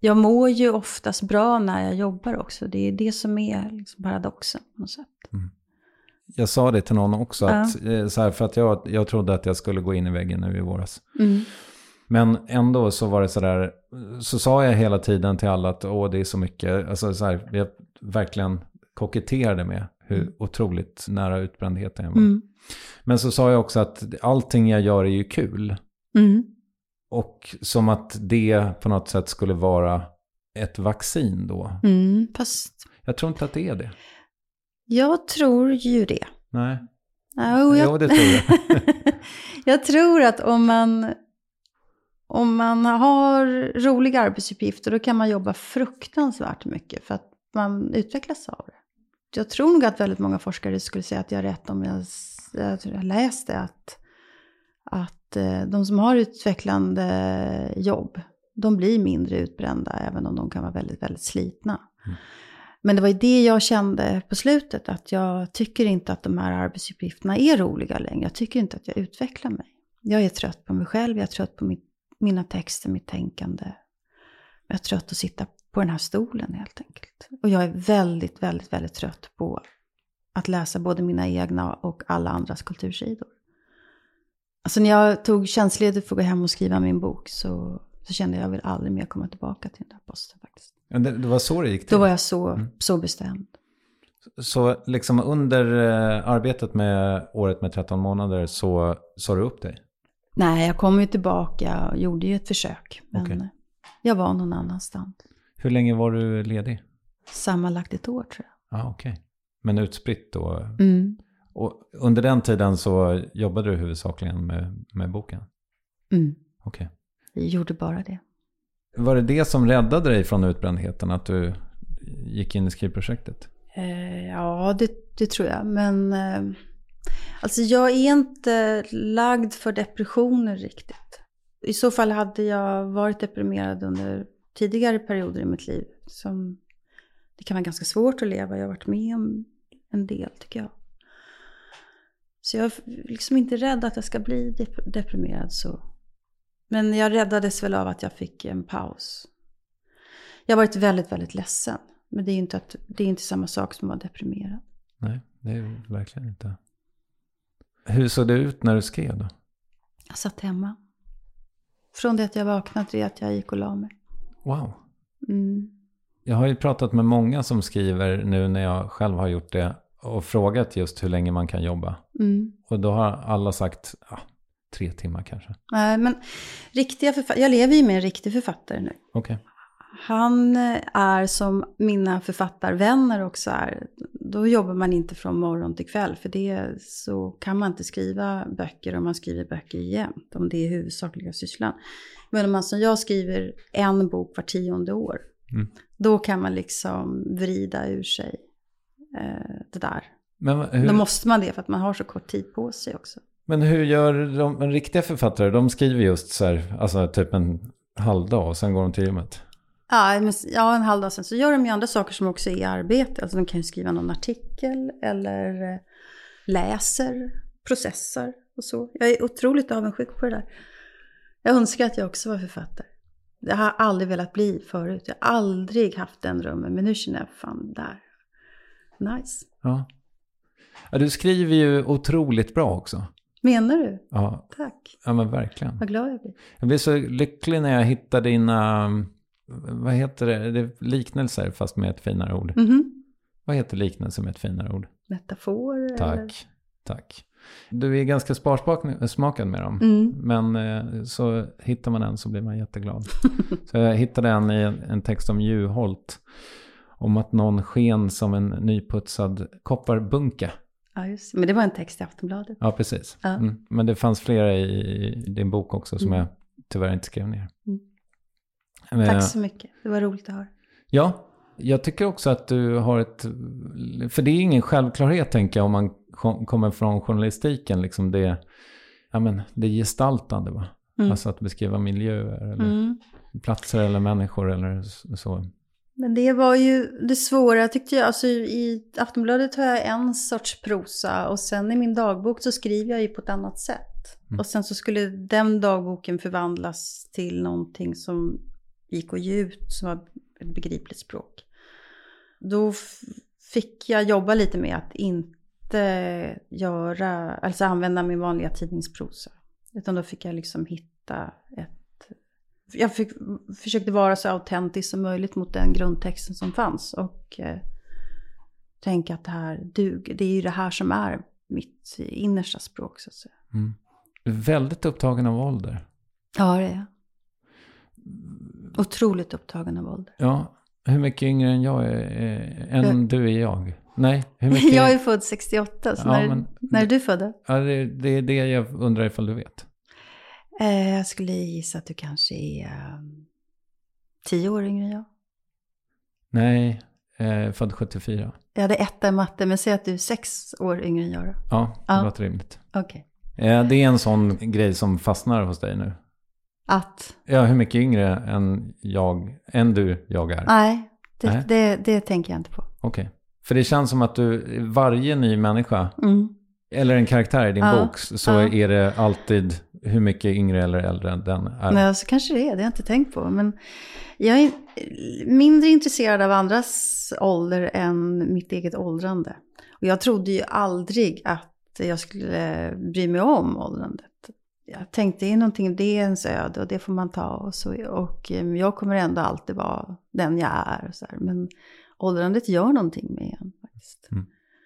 jag mår ju oftast bra när jag jobbar också. Det är det som är liksom paradoxen på något sätt. Mm. Jag sa det till någon också, att, ja. så här, för att jag, jag trodde att jag skulle gå in i väggen nu i våras. Mm. Men ändå så var det så där, så sa jag hela tiden till alla att åh, det är så mycket, alltså så här, jag verkligen koketterade med hur mm. otroligt nära utbrändheten jag var. Mm. Men så sa jag också att allting jag gör är ju kul. Mm. Och som att det på något sätt skulle vara ett vaccin då. Mm, fast... Jag tror inte att det är det. Jag tror ju det. Nej. Ja, jag... Jo, det tror jag. Jag tror att om man, om man har roliga arbetsuppgifter, då kan man jobba fruktansvärt mycket för att man utvecklas av det. Jag tror nog att väldigt många forskare skulle säga att jag har rätt om jag, jag läste att, att de som har utvecklande jobb, de blir mindre utbrända även om de kan vara väldigt, väldigt slitna. Mm. Men det var ju det jag kände på slutet, att jag tycker inte att de här arbetsuppgifterna är roliga längre. Jag tycker inte att jag utvecklar mig. Jag är trött på mig själv, jag är trött på mitt, mina texter, mitt tänkande. Jag är trött att sitta på den här stolen helt enkelt. Och jag är väldigt, väldigt, väldigt trött på att läsa både mina egna och alla andras kultursidor. Alltså när jag tog tjänstledigt för att gå hem och skriva min bok så, så kände jag att jag vill aldrig mer komma tillbaka till den här posten faktiskt. Det, det var så det gick till? Då var jag så, mm. så bestämd. Så liksom under eh, arbetet med året med tretton månader så sa du upp dig? Nej, jag kom ju tillbaka och gjorde ju ett försök. Men okay. Jag var någon annanstans. Hur länge var du ledig? Sammanlagt ett år tror jag. Ja, ah, okej. Okay. Men utspritt då? Mm. Och under den tiden så jobbade du huvudsakligen med, med boken? Mm. Okej. Okay. Jag gjorde bara det. Var det det som räddade dig från utbrändheten, att du gick in i skrivprojektet? Eh, ja, det, det tror jag. Men eh, alltså jag är inte lagd för depressioner riktigt. I så fall hade jag varit deprimerad under tidigare perioder i mitt liv. Som, det kan vara ganska svårt att leva. Jag har varit med om en del tycker jag. Så jag är liksom inte rädd att jag ska bli dep- deprimerad så. Men jag räddades väl av att jag fick en paus. Jag har varit väldigt, väldigt ledsen. Men det är inte, att, det är inte samma sak som att vara deprimerad. Nej, det är verkligen inte. Hur såg det ut när du skrev då? Jag satt hemma. Från det att jag vaknade till att jag gick och la mig. Wow. Mm. Jag har ju pratat med många som skriver nu när jag själv har gjort det. Och frågat just hur länge man kan jobba. Mm. Och då har alla sagt ja, tre timmar kanske. Nej, men riktiga författare, jag lever ju med en riktig författare nu. Okej. Okay. Han är som mina författarvänner också är. Då jobbar man inte från morgon till kväll. För det så kan man inte skriva böcker om man skriver böcker jämt. Om det är huvudsakliga sysslan. Men om man som jag skriver en bok var tionde år. Mm. Då kan man liksom vrida ur sig eh, det där. Men hur... Då måste man det för att man har så kort tid på sig också. Men hur gör de en riktiga författare? De skriver just så här, alltså typ en halvdag och sen går de till gymmet. Ja, men, ja, en halvdag sen så gör de ju andra saker som också är arbete. Alltså de kan ju skriva någon artikel eller läser, processar och så. Jag är otroligt avundsjuk på det där. Jag önskar att jag också var författare. Jag har aldrig velat bli förut. Jag har aldrig haft den drömmen. Men nu känner jag fan där. Nice. Ja. Ja, du skriver ju otroligt bra också. Menar du? Ja. Tack. Ja, men verkligen. Vad glad jag blir. Jag blev så lycklig när jag hittade dina, vad heter det, det är liknelser fast med ett finare ord. Mm-hmm. Vad heter liknelse med ett finare ord? Metafor. Tack, eller? tack. Du är ganska sparsmakad med dem. Mm. Men eh, så hittar man en så blir man jätteglad. Så jag hittade en i en, en text om Juholt. Om att någon sken som en nyputsad kopparbunke. Ja, just. Men det var en text i Aftonbladet. Ja, precis. Ja. Mm. Men det fanns flera i, i din bok också som mm. jag tyvärr inte skrev ner. Mm. Men, tack så mycket. Det var roligt att höra. Ja, jag tycker också att du har ett... För det är ingen självklarhet, tänker jag, om man kommer från journalistiken. Liksom det, ja, men det är gestaltande, va? Mm. Alltså att beskriva miljöer eller mm. platser eller människor eller så. Men det var ju det svåra tyckte jag. Alltså i Aftonbladet har jag en sorts prosa och sen i min dagbok så skriver jag ju på ett annat sätt. Mm. Och sen så skulle den dagboken förvandlas till någonting som gick och gjut som var ett begripligt språk. Då f- fick jag jobba lite med att inte göra, alltså använda min vanliga tidningsprosa. Utan då fick jag liksom hitta ett... Jag fick, försökte vara så autentisk som möjligt mot den grundtexten som fanns. Och eh, tänka att det här duger. Det är ju det här som är mitt innersta språk så att säga. Mm. Väldigt upptagen av ålder. Ja, det är jag. Otroligt upptagen av ålder. Ja, hur mycket yngre än jag är, är än du är jag? Nej, hur mycket... Jag är född sextioåtta, så ja, när, men, när är du född? Ja, det, det är det jag undrar ifall du vet. Eh, jag skulle gissa att du kanske är um, tio år yngre än jag. Nej, eh, född sjuttiofyra. Jag hade etta i matte, men säg att du är sex år yngre än jag då. Ja, det ja. låter rimligt. Okej. Okay. Eh, det är en sån grej som fastnar hos dig nu. Att? Ja, hur mycket yngre än jag, än du jag är? Nej, det, Nej. det, det tänker jag inte på. Okej. Okay. För det känns som att du, varje ny människa, mm. eller en karaktär i din ja. bok, så ja. är det alltid hur mycket yngre eller äldre den är. Nej, så kanske det är, det har jag inte tänkt på. Men jag är mindre intresserad av andras ålder än mitt eget åldrande. Och jag trodde ju aldrig att jag skulle bry mig om åldrandet. Jag tänkte det är någonting, det är ens öde och det får man ta. Och, så, och jag kommer ändå alltid vara den jag är. Och så här. Men åldrandet gör någonting med en faktiskt. Mm.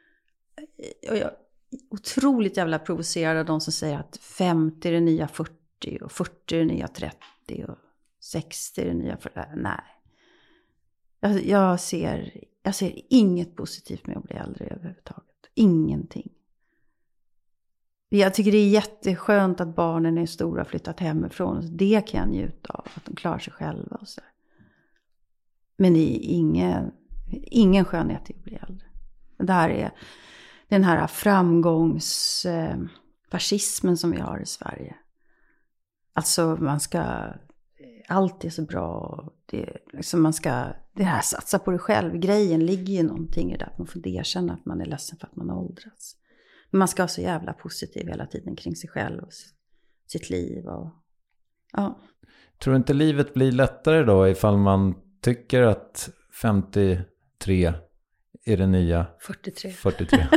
Och jag är otroligt jävla provocerad av de som säger att femtio är det nya fyrtio och fyrtio är det nya trettio och sextio är det nya fyrtio. Nej. Jag, jag, ser, jag ser inget positivt med att bli äldre överhuvudtaget. Ingenting. Jag tycker det är jätteskönt att barnen är stora och flyttat hemifrån. Det kan jag njuta av, att de klarar sig själva och så. Men det är ingen, ingen skönhet i att bli äldre. Det här är den här framgångsfascismen som vi har i Sverige. Alltså man ska, allt är så bra. Det, liksom man ska, det här satsa på dig själv. Grejen ligger ju någonting i det, att man får erkänna att man är ledsen för att man åldras. Men man ska vara så jävla positiv hela tiden kring sig själv och sitt liv. Och, ja. Tror du inte livet blir lättare då ifall man tycker att femtiotre är det nya fyrtiotre? fyrtiotre.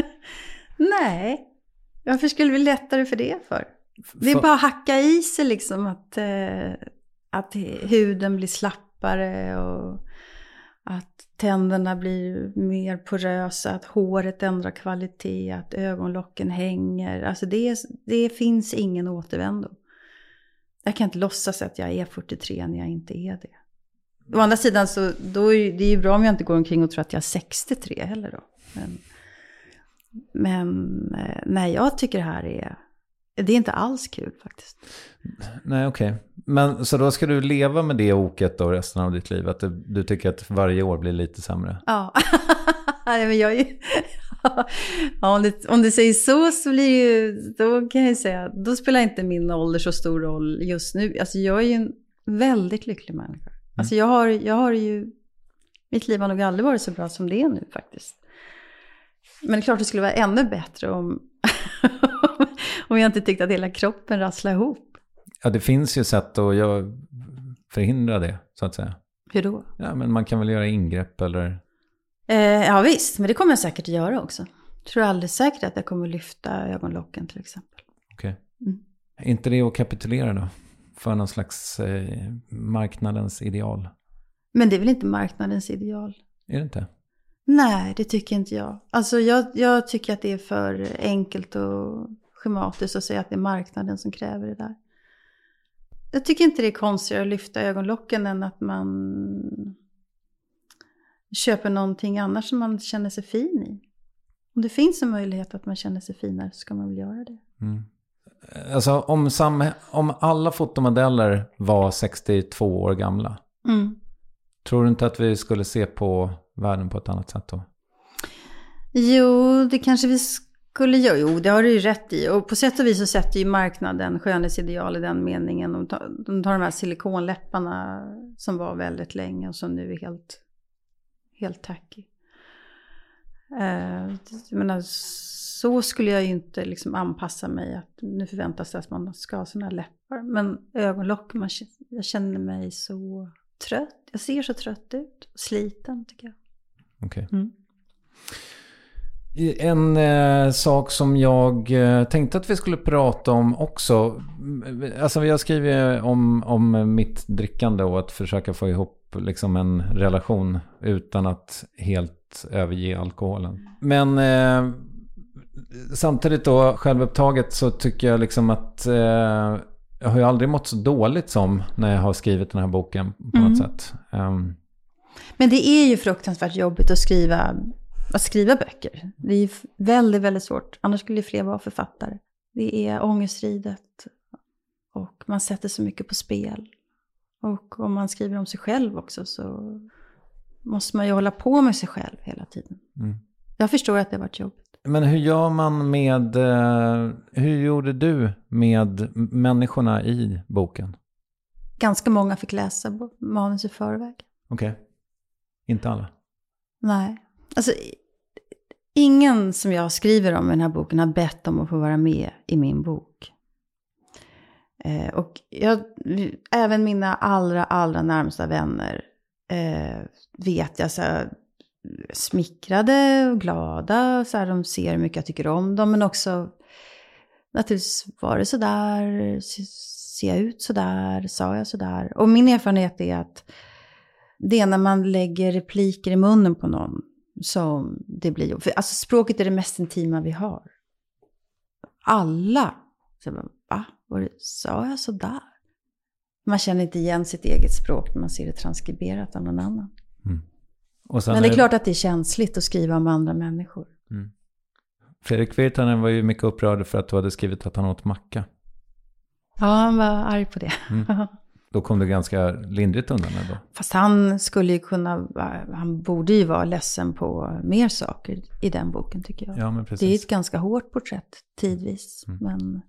Nej, varför skulle det bli lättare för det för? Det är bara att hacka i sig liksom att, eh, att huden blir slappare och att tänderna blir mer porösa, att håret ändrar kvalitet, att ögonlocken hänger. Alltså det, det finns ingen återvändo. Jag kan inte låtsas att jag är fyrtiotre när jag inte är det. Å andra sidan så då är det ju bra om jag inte går omkring och tror att jag är sextiotre heller då. Men, men nej, jag tycker det här är, det är inte alls kul faktiskt. Nej, okej. Okay. Men så då ska du leva med det oket då resten av ditt liv? Att du, du tycker att varje år blir lite sämre? Ja, men jag är ju... ja, om, det, om det säger så så blir det ju... Då kan jag säga, då spelar inte min ålder så stor roll just nu. Alltså jag är ju en väldigt lycklig människa. Mm. Alltså jag har, jag har ju... Mitt liv har nog aldrig varit så bra som det är nu faktiskt. Men det är klart det skulle vara ännu bättre om... om jag inte tyckte att hela kroppen rasslar ihop. Ja, det finns ju sätt att jag förhindra det, så att säga. Hur då? Ja, men man kan väl göra ingrepp eller... Eh, ja visst, men det kommer jag säkert att göra också. Jag tror aldrig säkert att jag kommer att lyfta ögonlocken till exempel. Okej. Okay. Mm. Är inte det att kapitulera då? För någon slags eh, marknadens ideal? Men det är väl inte marknadens ideal? Är det inte? Nej, det tycker inte jag. Alltså jag, jag tycker att det är för enkelt och schematiskt att säga att det är marknaden som kräver det där. Jag tycker inte det är konstigare att lyfta ögonlocken än att man köper någonting annars som man känner sig fin i. Om det finns en möjlighet att man känner sig finare så ska man väl göra det. Mm. Alltså om, sam- om alla fotomodeller var sextiotvå år gamla, mm. tror du inte att vi skulle se på världen på ett annat sätt då? Jo, det kanske vi skulle göra. Jo, det har du ju rätt i. Och på sätt och vis så sätter ju marknaden skönhetsideal i den meningen. De tar, de tar de här silikonläpparna som var väldigt länge och som nu är helt, helt tacky. Eh, jag menar, så skulle jag ju inte liksom anpassa mig att nu förväntas det att man ska ha såna här läppar. Men ögonlock, man, jag känner mig så trött. Jag ser så trött ut. Sliten tycker jag. Okej. Okay. Mm. En eh, sak som jag eh, tänkte att vi skulle prata om också. Alltså vi har skrivit om, om mitt drickande och att försöka få ihop liksom en relation utan att helt överge alkoholen. Men eh, samtidigt då självupptaget så tycker jag liksom att eh, jag har ju aldrig mått så dåligt som när jag har skrivit den här boken på mm. något sätt. Um, Men det är ju fruktansvärt jobbigt att skriva Att skriva böcker. Det är väldigt, väldigt svårt. Annars skulle fler vara författare. Det är ångestridet. Och man sätter så mycket på spel. Och om man skriver om sig själv också så måste man ju hålla på med sig själv hela tiden. Mm. Jag förstår att det har varit jobbigt. Men hur gör man med... Hur gjorde du med människorna i boken? Ganska många fick läsa manus i förväg. Okej. Okay. Inte alla? Nej. Alltså, ingen som jag skriver om i den här boken har bett om att få vara med i min bok. Eh, och jag, även mina allra, allra närmsta vänner eh, vet jag så här, smickrade och glada. Så här, de ser hur mycket jag tycker om dem. Men också, naturligtvis var det så där, ser jag ut så där, sa jag så där. Och min erfarenhet är att det är när man lägger repliker i munnen på någon som det blir. För alltså språket är det mest intima vi har. Alla. Så bara, va? Var det, sa jag så där? Man känner inte igen sitt eget språk när man ser det transkriberat av någon annan. Mm. Och sen Men det är, är klart att det är känsligt att skriva om andra människor. Mm. Fredrik Virtanen var ju mycket upprörd för att du hade skrivit att han åt macka. Ja, han var arg på det. Mm. Då kom det ganska lindrigt undan då. Fast han skulle ju kunna, han borde ju vara ledsen på mer saker i den boken tycker jag. Ja, men precis. Det är ett ganska hårt porträtt tidvis. Mm. Men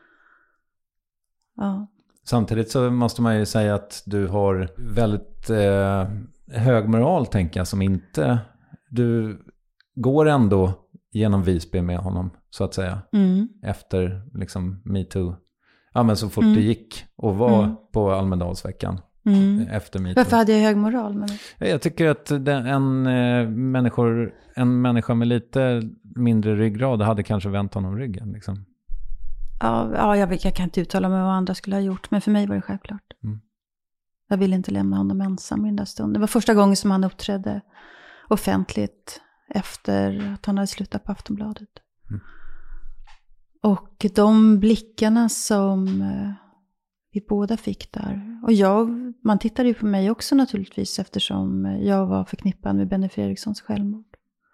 ja. Samtidigt så måste man ju säga att du har väldigt eh, hög moral tänker jag som inte, du går ändå genom Visby med honom så att säga. Mm. Efter liksom MeToo. Ja, men så fort mm. det gick och var mm. på Almedalsveckan mm. efter MeToo. Varför hade jag hög moral? Men... Jag tycker att den, en, eh, människor, en människa med lite mindre ryggrad hade kanske vänt honom ryggen. Liksom. Ja, ja jag, jag kan inte uttala mig vad andra skulle ha gjort, men för mig var det självklart. Mm. Jag ville inte lämna honom ensam i den där stunden. Det var första gången som han uppträdde offentligt efter att han hade slutat på Aftonbladet. Mm. Och de blickarna som vi båda fick där. Och jag, man tittade ju på mig också naturligtvis eftersom jag var förknippad med Benny Fredrikssons självmord.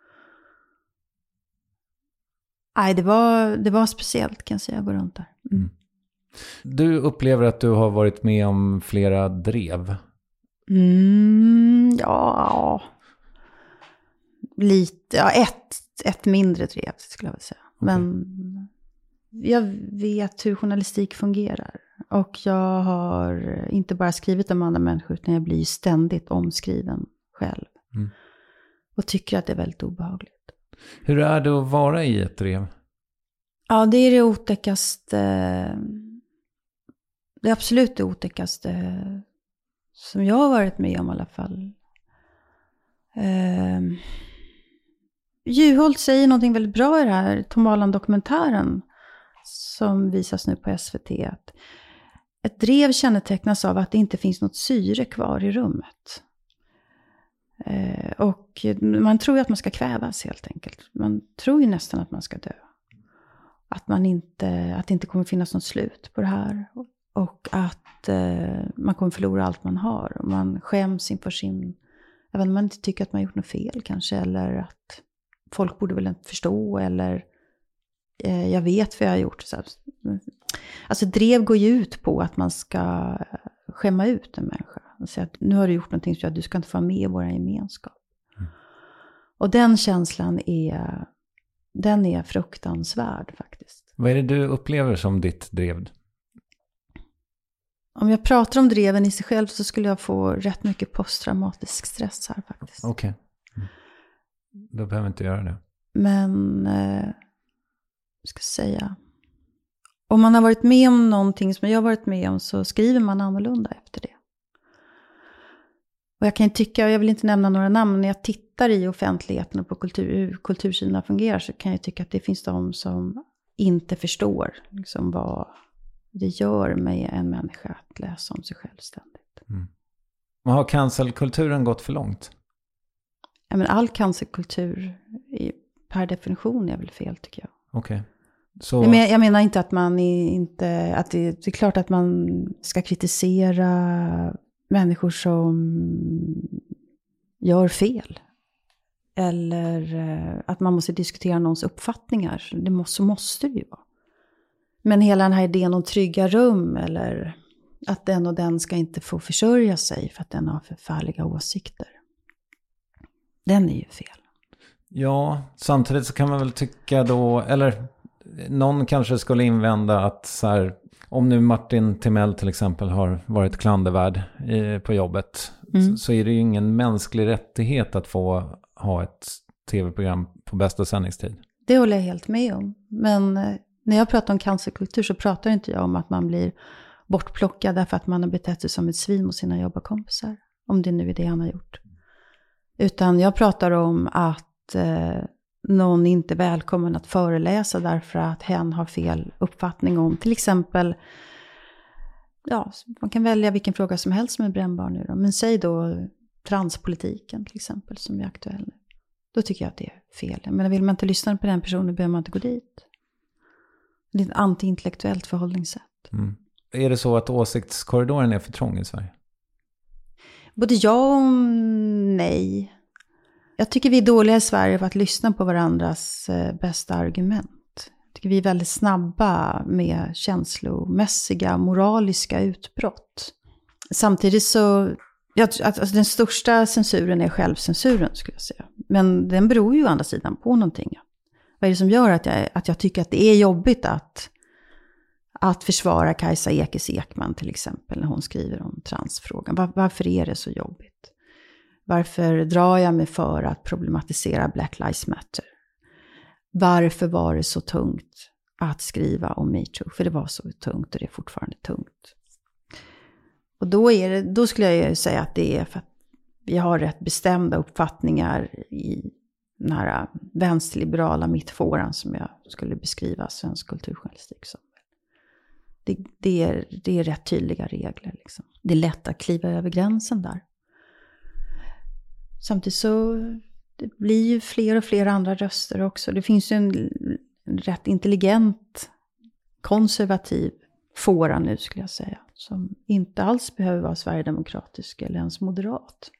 Nej, det var, det var speciellt kan jag säga, att gå runt där. Mm. Mm. Du upplever att du har varit med om flera drev? Mm, ja, lite, ja, ett, ett mindre drev skulle jag vilja säga. Okay. Men jag vet hur journalistik fungerar. Och jag har inte bara skrivit om andra människor utan jag blir ständigt omskriven själv. Mm. Och tycker att det är väldigt obehagligt. Hur är det att vara i ett drev? Ja, det är det otäckaste. Det är absolut det otäckaste som jag har varit med om i alla fall. Eh, Juholt säger någonting väldigt bra i det här Tom Aland-dokumentären som visas nu på S V T. Att ett drev kännetecknas av att det inte finns något syre kvar i rummet. Eh, och man tror ju att man ska kvävas helt enkelt. Man tror ju nästan att man ska dö. Att, man inte, att det inte kommer finnas något slut på det här. Och att eh, man kommer förlora allt man har. Och man skäms inför sin... Även om man inte tycker att man har gjort något fel kanske. Eller att folk borde väl inte förstå. Eller eh, jag vet vad jag har gjort. Så alltså drev går ju ut på att man ska skämma ut en människa. Och säga att nu har du gjort någonting så att du ska inte få vara med i vår gemenskap. Mm. Och den känslan är... Den är fruktansvärd faktiskt. Vad är det du upplever som ditt drev? Om jag pratar om dreven i sig själv så skulle jag få rätt mycket posttraumatisk stress här faktiskt. Okej. Okay. Mm. Då behöver jag inte göra det. Men, eh, jag ska säga. Om man har varit med om någonting som jag har varit med om så skriver man annorlunda efter det. Och jag kan ju tycka, jag vill inte nämna några namn, men när jag tittar i offentligheten och på kultur, hur kultursidorna fungerar, så kan jag tycka att det finns de som inte förstår liksom vad det gör med en människa att läsa om sig själv ständigt. Mm. Men har cancelkulturen gått för långt? Ja, men all cancelkultur är, per definition är väl fel, tycker jag. Okej. Okay. Så... Jag, men, jag menar inte att man är inte, att det, det är klart att man ska kritisera människor som gör fel. Eller att man måste diskutera någons uppfattningar. Det måste, så måste det ju vara. Men hela den här idén om trygga rum, eller att den och den ska inte få försörja sig för att den har förfärliga åsikter. Den är ju fel. Ja, samtidigt så kan man väl tycka då, eller någon kanske skulle invända att så här, om nu Martin Timell till exempel har varit klandervärd i, på jobbet, mm. så, så är det ju ingen mänsklig rättighet att få ha ett tv-program på bästa sändningstid. Det håller jag helt med om. Men när jag pratar om cancerkultur så pratar inte jag om att man blir bortplockad därför att man har betett sig som ett svin mot sina jobbarkompisar. Om det nu är det han har gjort. Utan jag pratar om att eh, någon inte är välkommen att föreläsa därför att hen har fel uppfattning om till exempel, ja, man kan välja vilken fråga som helst som är brännbar nu då. Men säg då transpolitiken till exempel som är aktuell nu. Då tycker jag att det är fel. Men vill man inte lyssna på den personen behöver man inte gå dit. Det är ett antiintellektuellt förhållningssätt. Mm. Är det så att åsiktskorridoren är för trång i Sverige? Både ja och nej. Jag tycker vi är dåliga i Sverige för att lyssna på varandras bästa argument. Jag tycker vi är väldigt snabba med känslomässiga, moraliska utbrott. Samtidigt så, jag, alltså den största censuren är självcensuren skulle jag säga. Men den beror ju å andra sidan på någonting. Vad är det som gör att jag, att jag tycker att det är jobbigt att, att försvara Kajsa Ekis Ekman till exempel när hon skriver om transfrågan? Var, varför är det så jobbigt? Varför drar jag mig för att problematisera Black Lives Matter? Varför var det så tungt att skriva om MeToo? För det var så tungt och det är fortfarande tungt. Och då, är det, då skulle jag ju säga att det är för att vi har rätt bestämda uppfattningar i den här vänsterliberala mittfåran som jag skulle beskriva svensk kulturjournalistik som. Det, det, är, det är rätt tydliga regler. Liksom. Det är lätt att kliva över gränsen där. Samtidigt så det blir ju fler och fler andra röster också. Det finns ju en, en rätt intelligent, konservativ fåra nu skulle jag säga. Som inte alls behöver vara sverigedemokratisk eller ens moderat.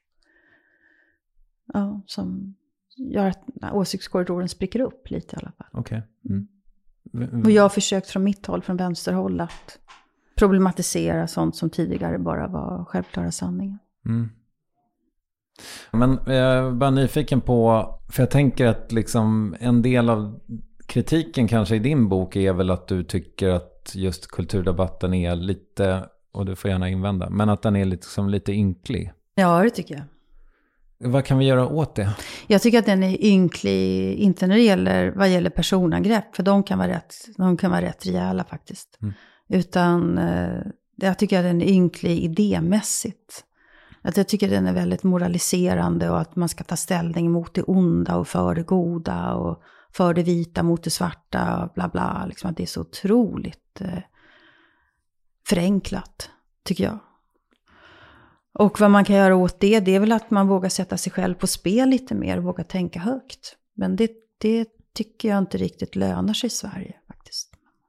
Ja, som gör att åsiktskorridoren spricker upp lite i alla fall. Okej. Okay. Mm. Och jag har försökt från mitt håll, från vänsterhåll, att problematisera sånt som tidigare bara var självklara sanningar. Mm. Men jag är bara nyfiken på, för jag tänker att liksom en del av kritiken kanske i din bok är väl att du tycker att just kulturdebatten är lite, och du får gärna invända, men att den är liksom lite ynklig. Ja, det tycker jag. Vad kan vi göra åt det? Jag tycker att den är ynklig, inte när det gäller, vad gäller personangrepp, för de kan vara rätt, de kan vara rätt rejäla faktiskt. Mm. Utan eh, jag tycker att den är ynklig idémässigt. Att jag tycker att den är väldigt moraliserande och att man ska ta ställning mot det onda och för det goda och för det vita mot det svarta och bla bla. Liksom att det är så otroligt eh, förenklat, tycker jag. Och vad man kan göra åt det, det är väl att man vågar sätta sig själv på spel lite mer och våga tänka högt. Men det, det tycker jag inte riktigt lönar sig i Sverige faktiskt.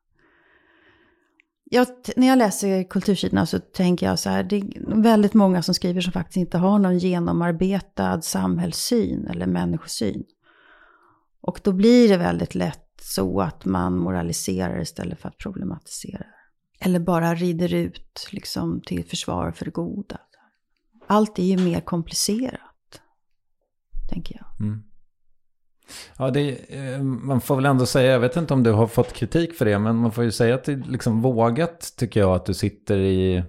Jag, när jag läser kultursidorna så tänker jag så här, det är väldigt många som skriver som faktiskt inte har någon genomarbetad samhällssyn eller människosyn. Och då blir det väldigt lätt så att man moraliserar istället för att problematisera. Eller bara rider ut liksom, till försvar för det goda. Allt är ju mer komplicerat, tänker jag. Mm. Ja, det, man får väl ändå säga, jag vet inte om du har fått kritik för det, men man får ju säga att det är liksom vågat, tycker jag, att du sitter i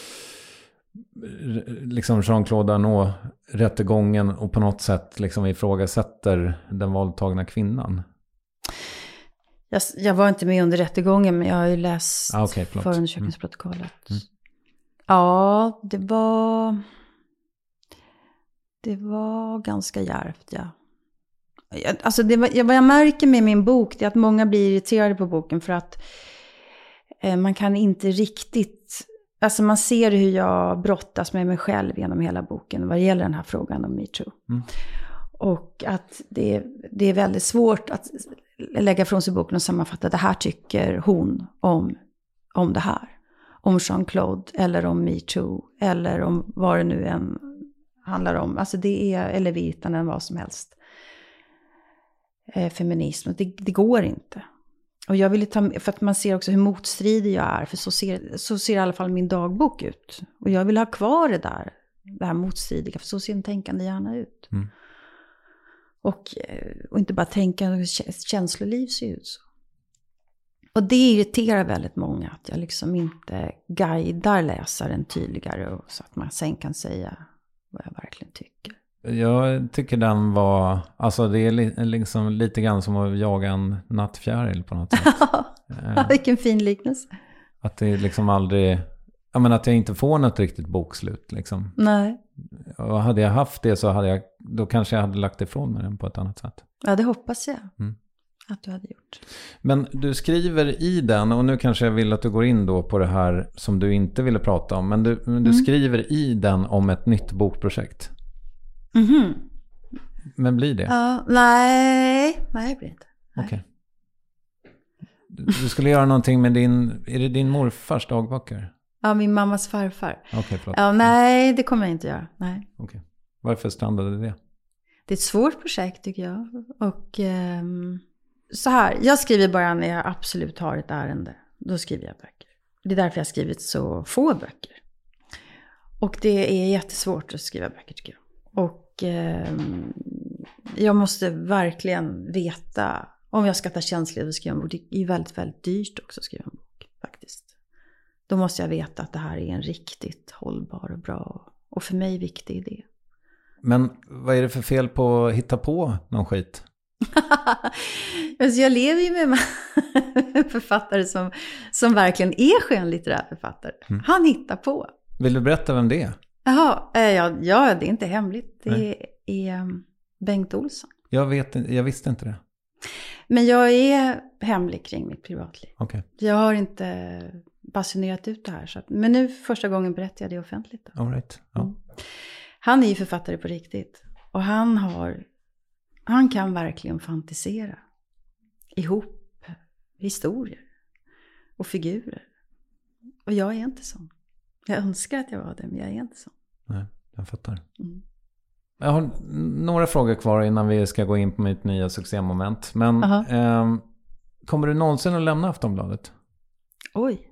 liksom Jean-Claude Arnault-rättegången och på något sätt liksom ifrågasätter den våldtagna kvinnan. Jag, jag var inte med under rättegången, men jag har ju läst ah, okay, förundersökningsprotokollet. Mm. Ja, det var... Det var ganska djärvt, ja. Alltså det var, vad jag märker med min bok det är att många blir irriterade på boken för att eh, man kan inte riktigt... Alltså man ser hur jag brottas med mig själv genom hela boken vad det gäller den här frågan om MeToo. Mm. Och att det, det är väldigt svårt att lägga från sig boken och sammanfatta det här tycker hon om, om det här. Om Jean-Claude eller om MeToo eller om vad det nu än handlar om. Alltså det är, eller Virtanen än vad som helst. Eh, feminism, det, det går inte. Och jag ville ta, för att man ser också hur motstridig jag är, för så ser, så ser i alla fall min dagbok ut. Och jag vill ha kvar det där, det här motstridiga, för så ser en tänkande hjärna ut. Mm. Och, och inte bara tänka, känsloliv ser ut så. Och det irriterar väldigt många, att jag liksom inte guidar läsaren tydligare, och så att man sen kan säga vad jag verkligen tycker. Jag tycker den var, alltså det är li, liksom lite grann som att jaga en nattfjäril på något sätt. Ja, vilken fin liknelse. Att det liksom aldrig, jag menar att jag inte får något riktigt bokslut liksom. Nej. Och hade jag haft det så hade jag, då kanske jag hade lagt ifrån mig den på ett annat sätt. Ja, det hoppas jag mm. att du hade gjort. Men du skriver i den, och nu kanske jag vill att du går in då på det här som du inte ville prata om, men du, du mm. skriver i den om ett nytt bokprojekt. Mhm. Men blir det? Ja, nej, nej det blir inte. Okej. Okay. Du, du skulle göra någonting med din, är det din morfars dagböcker? Ja, min mammas farfar. Okej, okay, förlåt. Ja, nej, det kommer jag inte göra. Nej. Okej. Okay. Varför strandade det? Det är ett svårt projekt tycker jag. Och um, så här, jag skriver bara när jag absolut har ett ärende. Då skriver jag böcker. Det är därför jag har skrivit så få böcker. Och det är jättesvårt att skriva böcker tycker jag. Och eh, jag måste verkligen veta om jag ska ta känslig och skriva en bok. Det är väldigt, väldigt dyrt också att skriva en bok faktiskt. Då måste jag veta att det här är en riktigt hållbar och bra och för mig viktig idé. Men vad är det för fel på att hitta på någon skit? Alltså jag lever ju med en författare som, som verkligen är skönlitterär författare. Mm. Han hittar på. Vill du berätta vem det är? Jaha, ja, ja, det är inte hemligt. Det Nej. är Bengt Olsson. Jag, vet, jag visste inte det. Men jag är hemlig kring mitt privatliv. Okay. Jag har inte basunerat ut det här. Så att, men nu första gången berättar jag det offentligt. All right. Ja. Mm. Han är ju författare på riktigt. Och han har, han kan verkligen fantisera ihop historier och figurer. Och jag är inte sån. Jag önskar att jag var det, men jag är inte så. Nej, jag fattar. Mm. Jag har några frågor kvar innan vi ska gå in på mitt nya succémoment. Men eh, kommer du någonsin att lämna Aftonbladet? Oj.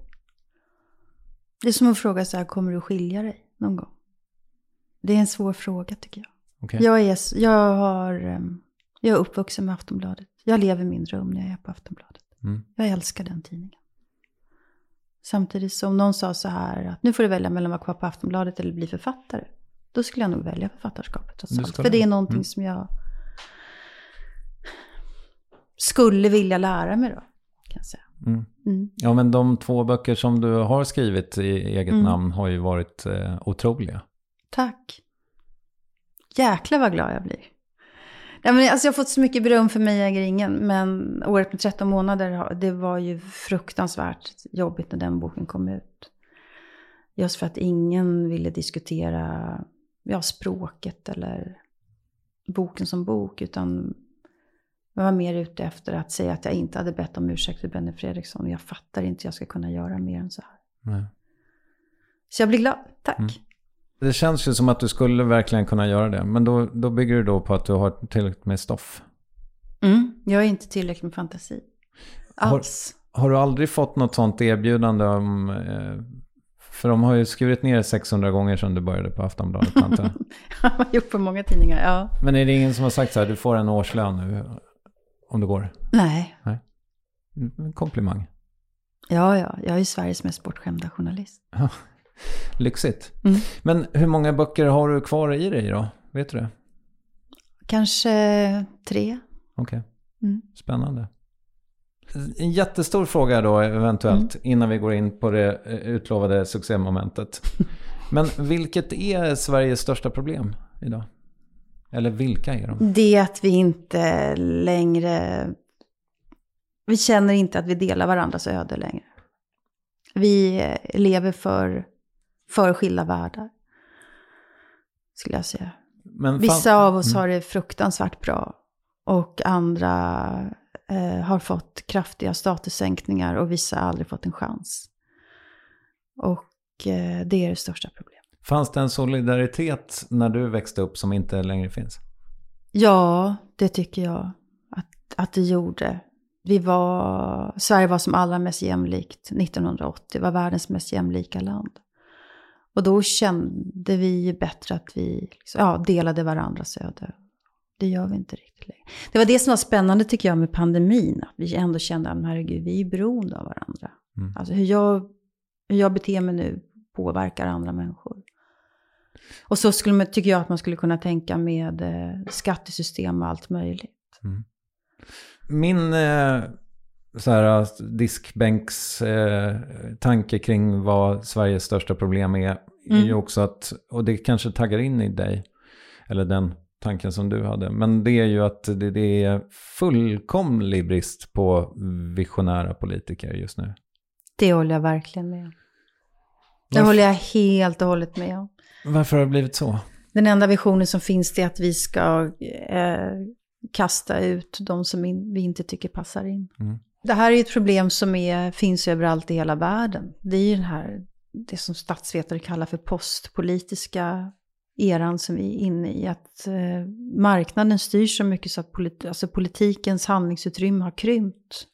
Det är som att fråga så här, kommer du skilja dig någon gång? Det är en svår fråga tycker jag. Okay. Jag, är, jag, har, jag är uppvuxen med Aftonbladet. Jag lever min dröm när jag är på Aftonbladet. Mm. Jag älskar den tidningen. Samtidigt som någon sa så här att nu får du välja mellan att vara kvar på Aftonbladet eller bli författare. Då skulle jag nog välja författarskapet. För det är någonting mm. som jag skulle vilja lära mig då, kan jag säga. Mm. Mm. Ja, men de två böcker som du har skrivit i eget mm. namn har ju varit eh, otroliga. Tack. Jäklar vad glad jag blir. Ja, men alltså jag har fått så mycket beröm för mig, jag äger ingen. Men året med tretton månader, det var ju fruktansvärt jobbigt när den boken kom ut. Just för att ingen ville diskutera ja, språket eller boken som bok. Utan jag var mer ute efter att säga att jag inte hade bett om ursäkt för Benny Fredriksson. Jag fattar inte att jag ska kunna göra mer än så här. Nej. Så jag blir glad, tack. Mm. Det känns ju som att du skulle verkligen kunna göra det. Men då, då bygger du då på att du har tillräckligt med stoff. Mm, jag är inte tillräckligt med fantasi. Alls. Har, har du aldrig fått något sånt erbjudande om... Eh, för de har ju skrivit ner sexhundra gånger sedan du började på Aftonbladet. Jag har gjort på många tidningar, ja. Men är det ingen som har sagt så här, du får en årslön nu om det går? Nej. Nej. En komplimang. Ja, ja. Jag är ju Sveriges mest bortskämda journalist. Lyxigt. Mm. Men hur många böcker har du kvar i dig då? Vet du det? Kanske tre. Okej. Okay. Mm. Spännande. En jättestor fråga då eventuellt mm. innan vi går in på det utlovade succémomentet. Men vilket är Sveriges största problem idag? Eller vilka är de? Det är att vi inte längre... Vi känner inte att vi delar varandras öde längre. Vi lever för, för skilda världar, skulle jag säga. Men Vissa fan... av oss mm. har det fruktansvärt bra. Och andra eh, har fått kraftiga statussänkningar. Och vissa har aldrig fått en chans. Och eh, det är det största problemet. Fanns det en solidaritet när du växte upp som inte längre finns? Ja, det tycker jag att, att det gjorde. Vi var, Sverige var som allra mest jämlikt nittonhundraåttio. var världens mest jämlika land. Och då kände vi bättre att vi liksom, ja, delade varandras öde. Det gör vi inte riktigt längre. Det var det som var spännande tycker jag med pandemin. Att vi ändå kände att herregud, vi är beroende av varandra. Mm. Alltså hur jag, hur jag beter mig nu påverkar andra människor. Och så skulle man, tycker jag att man skulle kunna tänka med eh, skattesystem och allt möjligt. Mm. Min eh, så här, diskbänks eh, tanke kring vad Sveriges största problem är, mm. är ju också att, och det kanske taggar in i dig, eller den tanken som du hade, men det är ju att det, det är fullkomlig brist på visionära politiker just nu. Det håller jag verkligen med om. Det Varför? håller jag helt och hållet med om. Varför har det blivit så? Den enda visionen som finns är att vi ska eh, kasta ut de som in, vi inte tycker passar in. Mm. Det här är ett problem som är, finns överallt i hela världen. Det är ju den här, det som statsvetare kallar för postpolitiska eran som vi är inne i. Att eh, marknaden styr så mycket så att politi- alltså politikens handlingsutrymme har krympt.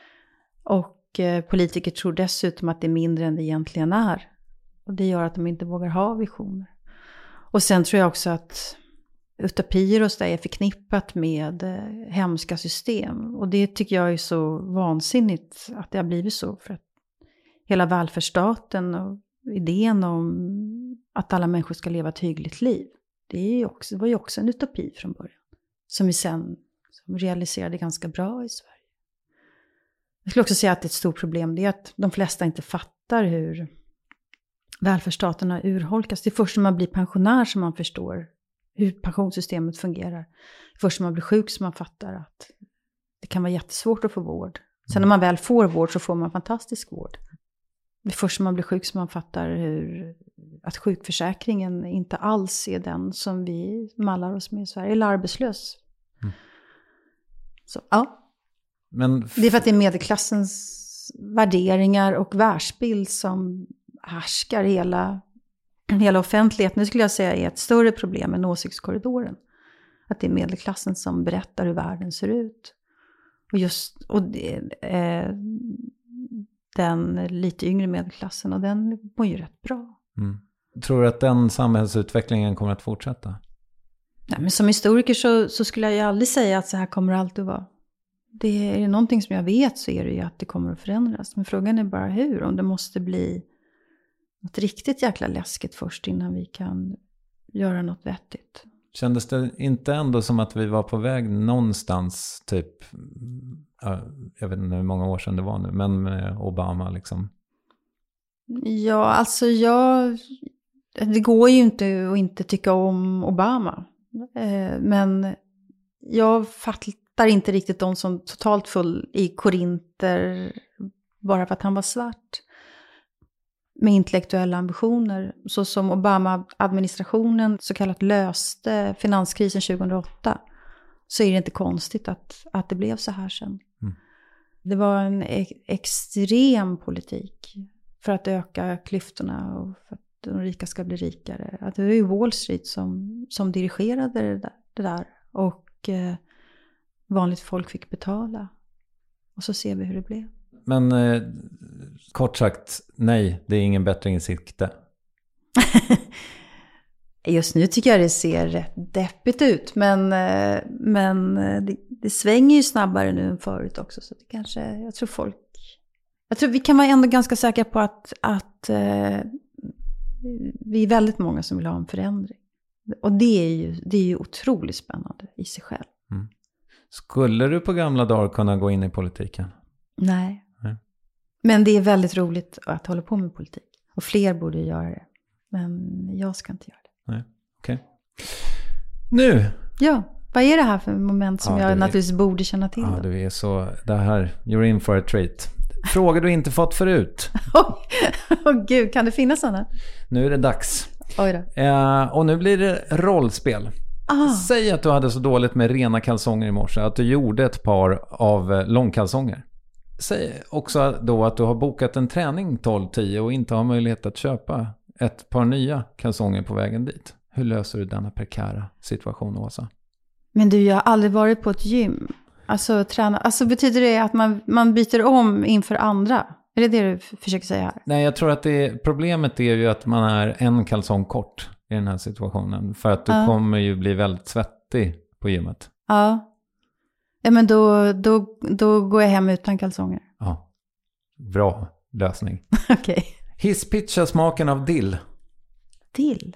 Och eh, politiker tror dessutom att det är mindre än det egentligen är. Och det gör att de inte vågar ha visioner. Och sen tror jag också att utopier och så där är förknippat med eh, hemska system. Och det tycker jag är så vansinnigt att det har blivit så. För att hela välfärdsstaten och idén om att alla människor ska leva ett hyggligt liv. Det, är ju också, det var ju också en utopi från början. Som vi sen som realiserade ganska bra i Sverige. Jag skulle också säga att ett stort problem är att de flesta inte fattar hur välfärdsstaten har urholkats. Det är först när man blir pensionär som man förstår hur pensionssystemet fungerar. Först när man blir sjuk som man fattar att det kan vara jättesvårt att få vård. Sen när man väl får vård så får man fantastisk vård. Det är först när man blir sjuk som man fattar hur, att sjukförsäkringen inte alls är den som vi mallar oss med i Sverige. Eller arbetslös. Mm. Så ja. Men f- det är för att det är medelklassens värderingar och världsbild som härskar hela, hela offentligheten. Det skulle jag säga är ett större problem än åsiktskorridoren. Att det är medelklassen som berättar hur världen ser ut. Och just och det, eh, den lite yngre medelklassen, och den mår ju rätt bra. Mm. Tror du att den samhällsutvecklingen kommer att fortsätta? Nej, men som historiker så, så skulle jag ju aldrig säga att så här kommer det alltid att vara. Det är det någonting som jag vet så är det ju att det kommer att förändras. Men frågan är bara hur. Om det måste bli något riktigt jäkla läskigt först innan vi kan göra något vettigt. Kändes det inte ändå som att vi var på väg någonstans typ, jag vet inte hur många år sedan det var nu, men med Obama liksom? Ja, alltså jag, det går ju inte att inte tycka om Obama. Men jag fattar inte riktigt de som totalt full i korinter bara för att han var svart. Med intellektuella ambitioner. Så som Obama-administrationen så kallat löste finanskrisen tjugohundraåtta. Så är det inte konstigt att, att det blev så här sen. Mm. Det var en e- extrem politik. För att öka klyftorna och för att de rika ska bli rikare. Att det var ju Wall Street som, som dirigerade det där. Det där. Och eh, vanligt folk fick betala. Och så ser vi hur det blev. Men eh, kort sagt, nej, det är ingen bättring i sikte. Just nu tycker jag det ser rätt deppigt ut. Men, eh, men det, det svänger ju snabbare nu än förut också. Så det kanske, jag tror folk... Jag tror vi kan vara ändå ganska säkra på att, att eh, vi är väldigt många som vill ha en förändring. Och det är ju, det är ju otroligt spännande i sig själv. Mm. Skulle du på gamla dagar kunna gå in i politiken? Nej. Nej. Men det är väldigt roligt att hålla på med politik. Och fler borde göra det. Men jag ska inte göra det. Nej, okej. Okay. Nu Ja, vad är det här för moment som Ja, jag du naturligtvis är, borde känna till? Ja, då? du är så... Det här, you're in for a treat. Frågor du inte fått förut. Åh oh, gud, kan det finnas sådana? Nu är det dags. Oj då. Eh, och nu blir det rollspel. Ah. Säg att du hade så dåligt med rena kalsonger i morse att du gjorde ett par av långkalsonger. Säg också då att du har bokat en träning tolv tio och inte har möjlighet att köpa ett par nya kalsonger på vägen dit. Hur löser du denna prekära situation, Åsa? Men du, jag har aldrig varit på ett gym. Alltså, träna. Alltså betyder det att man, man byter om inför andra? Är det det du f- försöker säga här? Nej, jag tror att det, problemet är ju att man är en kalsong kort i den här situationen. För att du Ja. kommer ju bli väldigt svettig på gymmet. Ja. Ja, men då, då, då går jag hem utan kalsonger. Ja, bra lösning. Okej. Hisspitcha smaken av dill. Dill.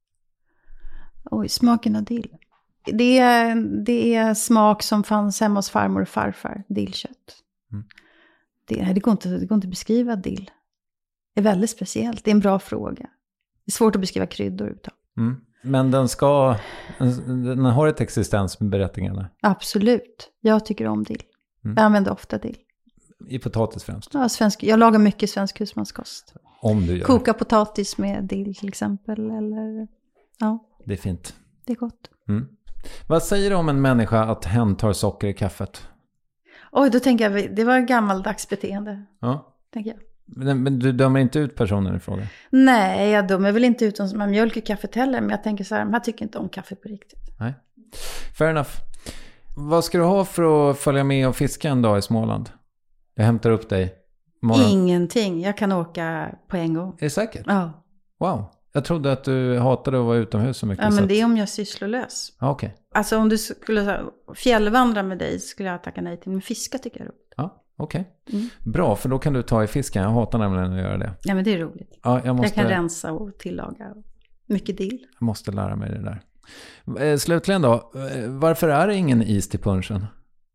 Oj, smaken av dill. Det är, det är smak som fanns hemma hos farmor och farfar. Dillkött. Mm. Det, det, går inte, det går inte att beskriva dill. Det är väldigt speciellt. Det är en bra fråga. Det är svårt att beskriva kryddor överhuvudtaget. Mm. Men den ska, den har ett existensberättigande. Absolut. Jag tycker om dill. Mm. Jag använder ofta dill. I potatis främst. Ja, svensk, jag lagar mycket svensk husmanskost. Om du gör. Koka potatis med dill till exempel. Eller, ja, Det är fint. det är gott. Mm. Vad säger du om en människa att hen tar socker i kaffet? Oj, då tänker jag, det var ett gammaldags beteende. Ja. Tänker jag. Men, men du dömer inte ut personer i fråga? Nej, jag dömer väl inte ut dem som har mjölk i kaffet heller. Men jag tänker så här, de här tycker inte om kaffe på riktigt. Nej. Fair enough. Vad ska du ha för att följa med och fiska en dag i Småland? Jag hämtar upp dig imorgon. Ingenting, jag kan åka på en gång. Är det säkert? Ja, Wow. Jag trodde att du hatade att vara utomhus så mycket. ja så men att... det är om jag är sysslolös. Ja, okej. Alltså om du skulle så här, fjällvandra med dig skulle jag tacka nej till. Men fiska tycker jag är roligt. Ja, okej. Mm. Bra, för då kan du ta i fisken. Jag hatar nämligen att göra det. Ja, men det är roligt. Ja, jag måste... Jag kan rensa och tillaga. Mycket dill. Jag måste lära mig det där. Eh, Slutligen då, eh, varför är det ingen is till punchen?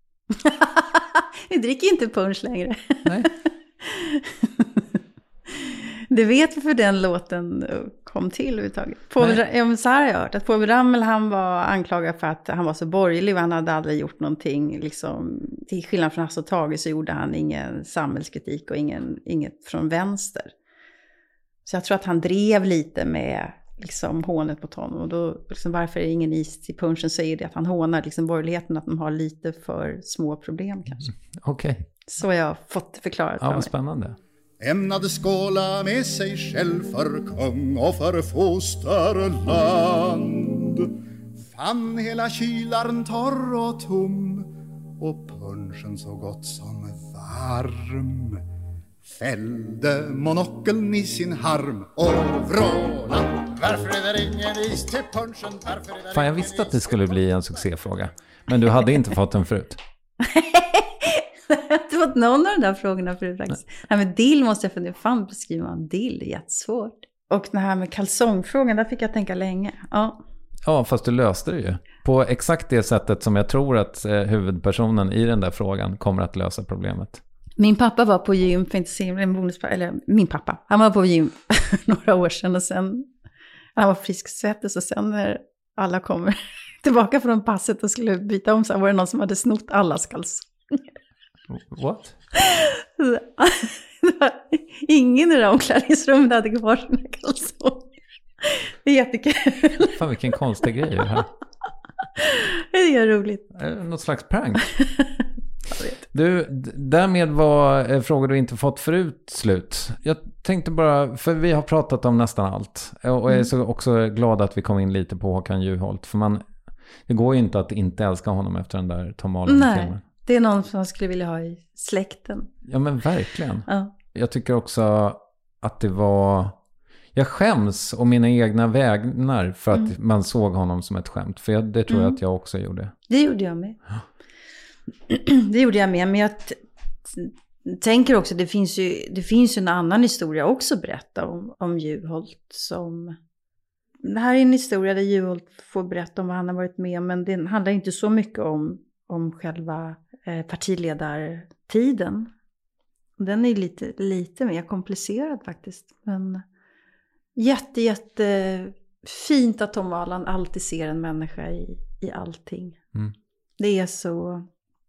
Vi dricker inte punch längre. Nej. Det vet vi för den låten kom till överhuvudtaget. Povel, ja, men så här har jag hört. Att Povel Ramel, han var anklagad för att han var så borgerlig. Och han hade aldrig gjort någonting. Liksom, till skillnad från Hasse och Tage så gjorde han ingen samhällskritik och ingen, inget från vänster. Så jag tror att han drev lite med liksom, hånet mot honom. Och då, liksom, varför är det ingen is till punchen, så är det att han hånar liksom, borgerligheten. Att de har lite för små problem kanske. Okej. Okay. Så har jag fått förklarat för Ja, mig. vad spännande. Ämnade skåla med sig själv för kung och för fosterland. Fann hela kylaren torr och tom och punschen så gott som varm. Fällde monokeln i sin harm och vråla. Varför är det ingen is till punchen? Varför är det Fan, jag visste att det skulle bli en succéfråga. Men du hade inte fått den förut. Jag har inte fått någon av de där frågorna förut faktiskt. Nej, men dill måste jag fundera. Fan, beskriva en dill, det är jättesvårt. Och den här med kalsongfrågan, där fick jag tänka länge. Ja. Ja, fast du löste det ju. På exakt det sättet som jag tror att eh, huvudpersonen i den där frågan kommer att lösa problemet. Min pappa var på gym för inte se en bonus, eller min pappa. Han var på gym några år sedan och sen han var frisksvettig, och sen när alla kommer tillbaka från passet och skulle byta om så var det någon som hade snott allas kalsonger. What? Ingen i det omklädningsrummet hade kvar sina kalsonger. Det är jättekul. Fan, vilken konstig grej det här. Det är roligt. Något slags prank. Du, därmed var eh, frågor du inte fått förut slut. Jag tänkte bara, för vi har pratat om nästan allt. Och jag är så också glad att vi kom in lite på Håkan Juholt. För man, det går ju inte att inte älska honom efter den där Tom Holland-filmen. Nej, det är någon som jag skulle vilja ha i släkten. Ja, men verkligen. Ja. Jag tycker också att det var... Jag skäms om mina egna vägnar för att mm. man såg honom som ett skämt. För jag, det tror jag mm. att jag också gjorde. Det gjorde jag med. Det gjorde jag med. Men jag t- t- tänker också, det finns ju det finns ju en annan historia också att berätta om, om Juholt. Som, det här är en historia där Juholt får berätta om vad han har varit med om. Men det handlar inte så mycket om, om själva eh, partiledartiden. Den är lite, lite mer komplicerad faktiskt. Men jätte, jätte fint att Tom Aland alltid ser en människa i, i allting. Mm. Det är så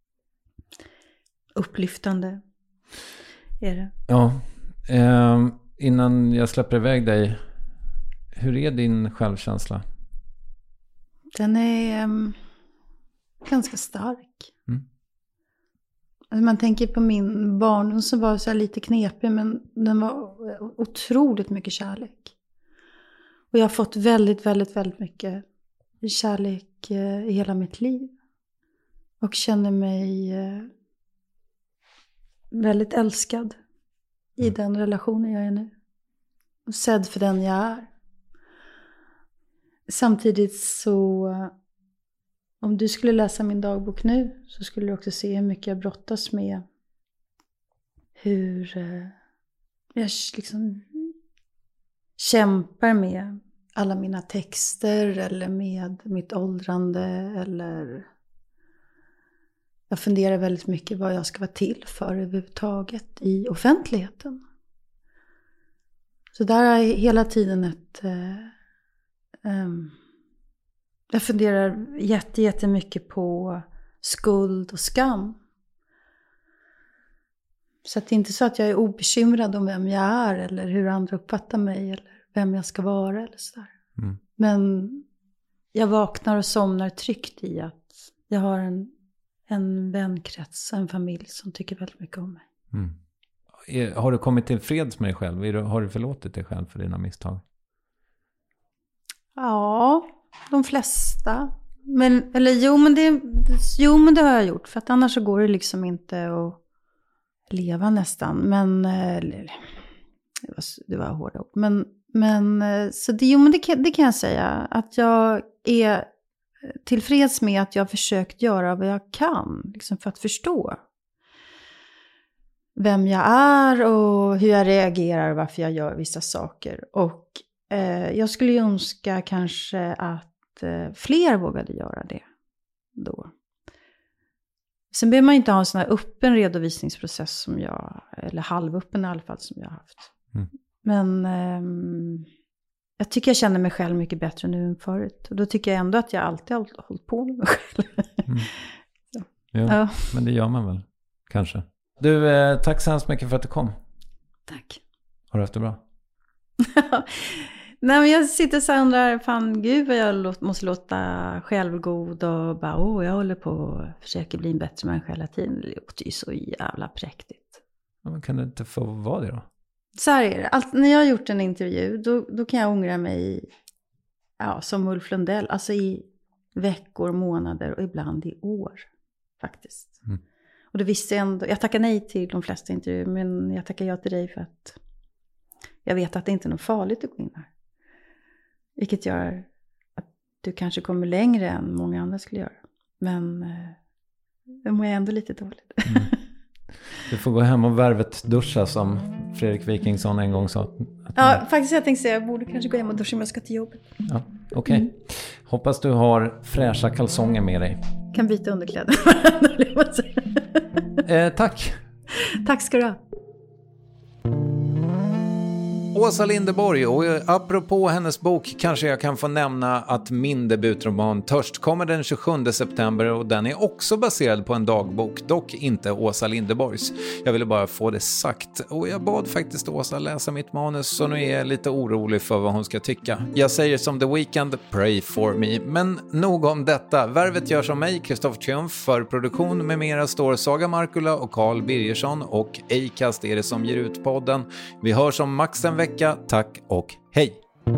upplyftande. Är det? Ja. Eh, innan jag släpper iväg dig, hur är din självkänsla? Den är um, ganska stark. Mm. Alltså man tänker på min barndom som var så här lite knepig, men den var otroligt mycket kärlek. Och jag har fått väldigt, väldigt, väldigt mycket kärlek uh, i hela mitt liv. Och känner mig uh, väldigt älskad i mm. den relationen jag är nu. Och sedd för den jag är. Samtidigt så, om du skulle läsa min dagbok nu, så skulle du också se hur mycket jag brottas med. Hur eh, jag liksom kämpar med alla mina texter eller med mitt åldrande. Eller jag funderar väldigt mycket vad jag ska vara till för överhuvudtaget i offentligheten. Så där är hela tiden ett... Eh, Um, jag funderar jätte, jättemycket på skuld och skam. Så att det är inte så att jag är obekymrad om vem jag är eller hur andra uppfattar mig eller vem jag ska vara eller sådär. Mm. Men jag vaknar och somnar tryggt i att jag har en, en vänkrets, en familj som tycker väldigt mycket om mig. Mm. Är, har du kommit till freds med dig själv? Är du, har du förlåtit dig själv för dina misstag? Ja, de flesta. Men, eller jo men, det, jo, men det har jag gjort. För att annars så går det liksom inte att leva nästan. Men, det var, det var hårda ord. Men, men, så det, jo, men det, kan, det kan jag säga. Att jag är tillfreds med att jag har försökt göra vad jag kan. Liksom för att förstå vem jag är och hur jag reagerar och varför jag gör vissa saker. Och jag skulle ju önska kanske att fler vågade göra det då. Sen behöver man inte ha en sån här öppen redovisningsprocess som jag, eller halvöppen i alla fall som jag har haft. Mm. Men um, jag tycker jag känner mig själv mycket bättre nu än förut. Och då tycker jag ändå att jag alltid har hållit på med mig själv. Mm. Ja, ja. Men det gör man väl, kanske. Du, eh, tack så hemskt mycket för att du kom. Tack. Har du haft det bra? Nej, men jag sitter så och undrar, fan gud vad jag låt, måste låta självgod och bara, åh, jag håller på och försöker bli en bättre människa hela tiden. Det låter ju så jävla präktigt. Ja, men kan det inte få vara det då? Så här är det. Allt, när jag har gjort en intervju, då, då kan jag ångra mig, ja, som Ulf Lundell, alltså i veckor, månader och ibland i år, faktiskt. Mm. Och det visste jag ändå, jag tackar nej till de flesta intervjuer, men jag tackar ja till dig för att jag vet att det inte är något farligt att gå in här. Vilket gör att du kanske kommer längre än många andra skulle göra. Men eh, det mår jag ändå lite dåligt. Mm. Du får gå hem och värvet duscha som Fredrik Wikingsson en gång sa. Ja, man... faktiskt jag tänkte säga jag borde kanske gå hem och duscha om jag ska till jobbet. Ja, okej. Okay. Mm. Hoppas du har fräscha kalsonger med dig. Kan byta underkläder. eh, tack. Tack ska du ha. Åsa Linderborg, och apropå hennes bok kanske jag kan få nämna att min debutroman Törst kommer den tjugosjunde september och den är också baserad på en dagbok, dock inte Åsa Linderborgs. Jag ville bara få det sagt och jag bad faktiskt Åsa läsa mitt manus så nu är jag lite orolig för vad hon ska tycka. Jag säger som The Weeknd, pray for me, men nog om detta. Värvet görs av mig, Kristoffer Triumf, för produktion med mera står Saga Markula och Carl Birgersson och Acast är det som ger ut podden. Vi hörs om max en vecka. Tack och hej!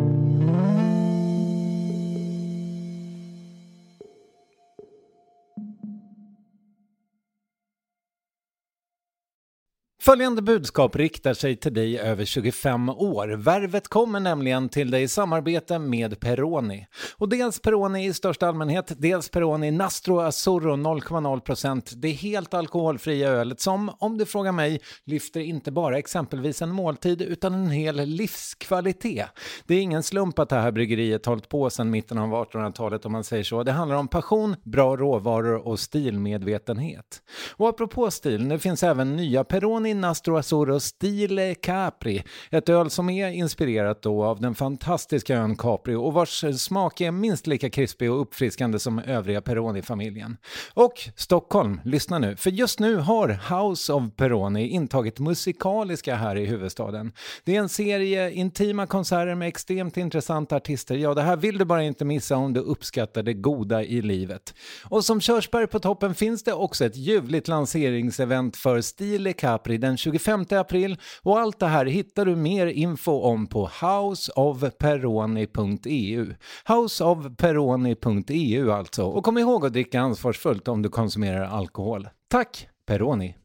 Följande budskap riktar sig till dig över tjugofem år. Värvet kommer nämligen till dig i samarbete med Peroni. Och dels Peroni i största allmänhet, dels Peroni Nastro Azzurro noll komma noll procent. Det är helt alkoholfria ölet som, om du frågar mig, lyfter inte bara exempelvis en måltid utan en hel livskvalitet. Det är ingen slump att det här bryggeriet hållit på sedan mitten av artonhundratalet om man säger så. Det handlar om passion, bra råvaror och stilmedvetenhet. Och apropå stil, det finns även nya Peroni Nastro Azzurro Stile Capri. Ett öl som är inspirerat då av den fantastiska ön Capri och vars smak är minst lika krispig och uppfriskande som övriga Peroni-familjen. Och Stockholm, lyssna nu, för just nu har House of Peroni intagit musikaliska här i huvudstaden. Det är en serie intima konserter med extremt intressanta artister. Ja, det här vill du bara inte missa om du uppskattar det goda i livet. Och som körsbär på toppen finns det också ett ljuvligt lanseringsevent för Stile Capri den tjugofemte april och allt det här hittar du mer info om på house of peroni punkt e u. house of peroni punkt e u alltså. Och kom ihåg att dricka ansvarsfullt om du konsumerar alkohol. Tack, Peroni!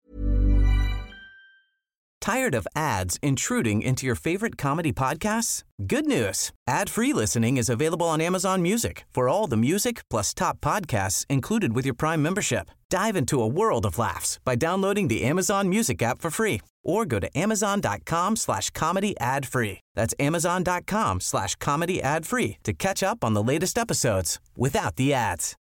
Tired of ads intruding into your favorite comedy podcasts? Good news! Ad-free listening is available on Amazon Music for all the music plus top podcasts included with your Prime membership. Dive into a world of laughs by downloading the Amazon Music app for free or go to amazon.com slash comedy ad free. That's amazon.com slash comedy ad free to catch up on the latest episodes without the ads.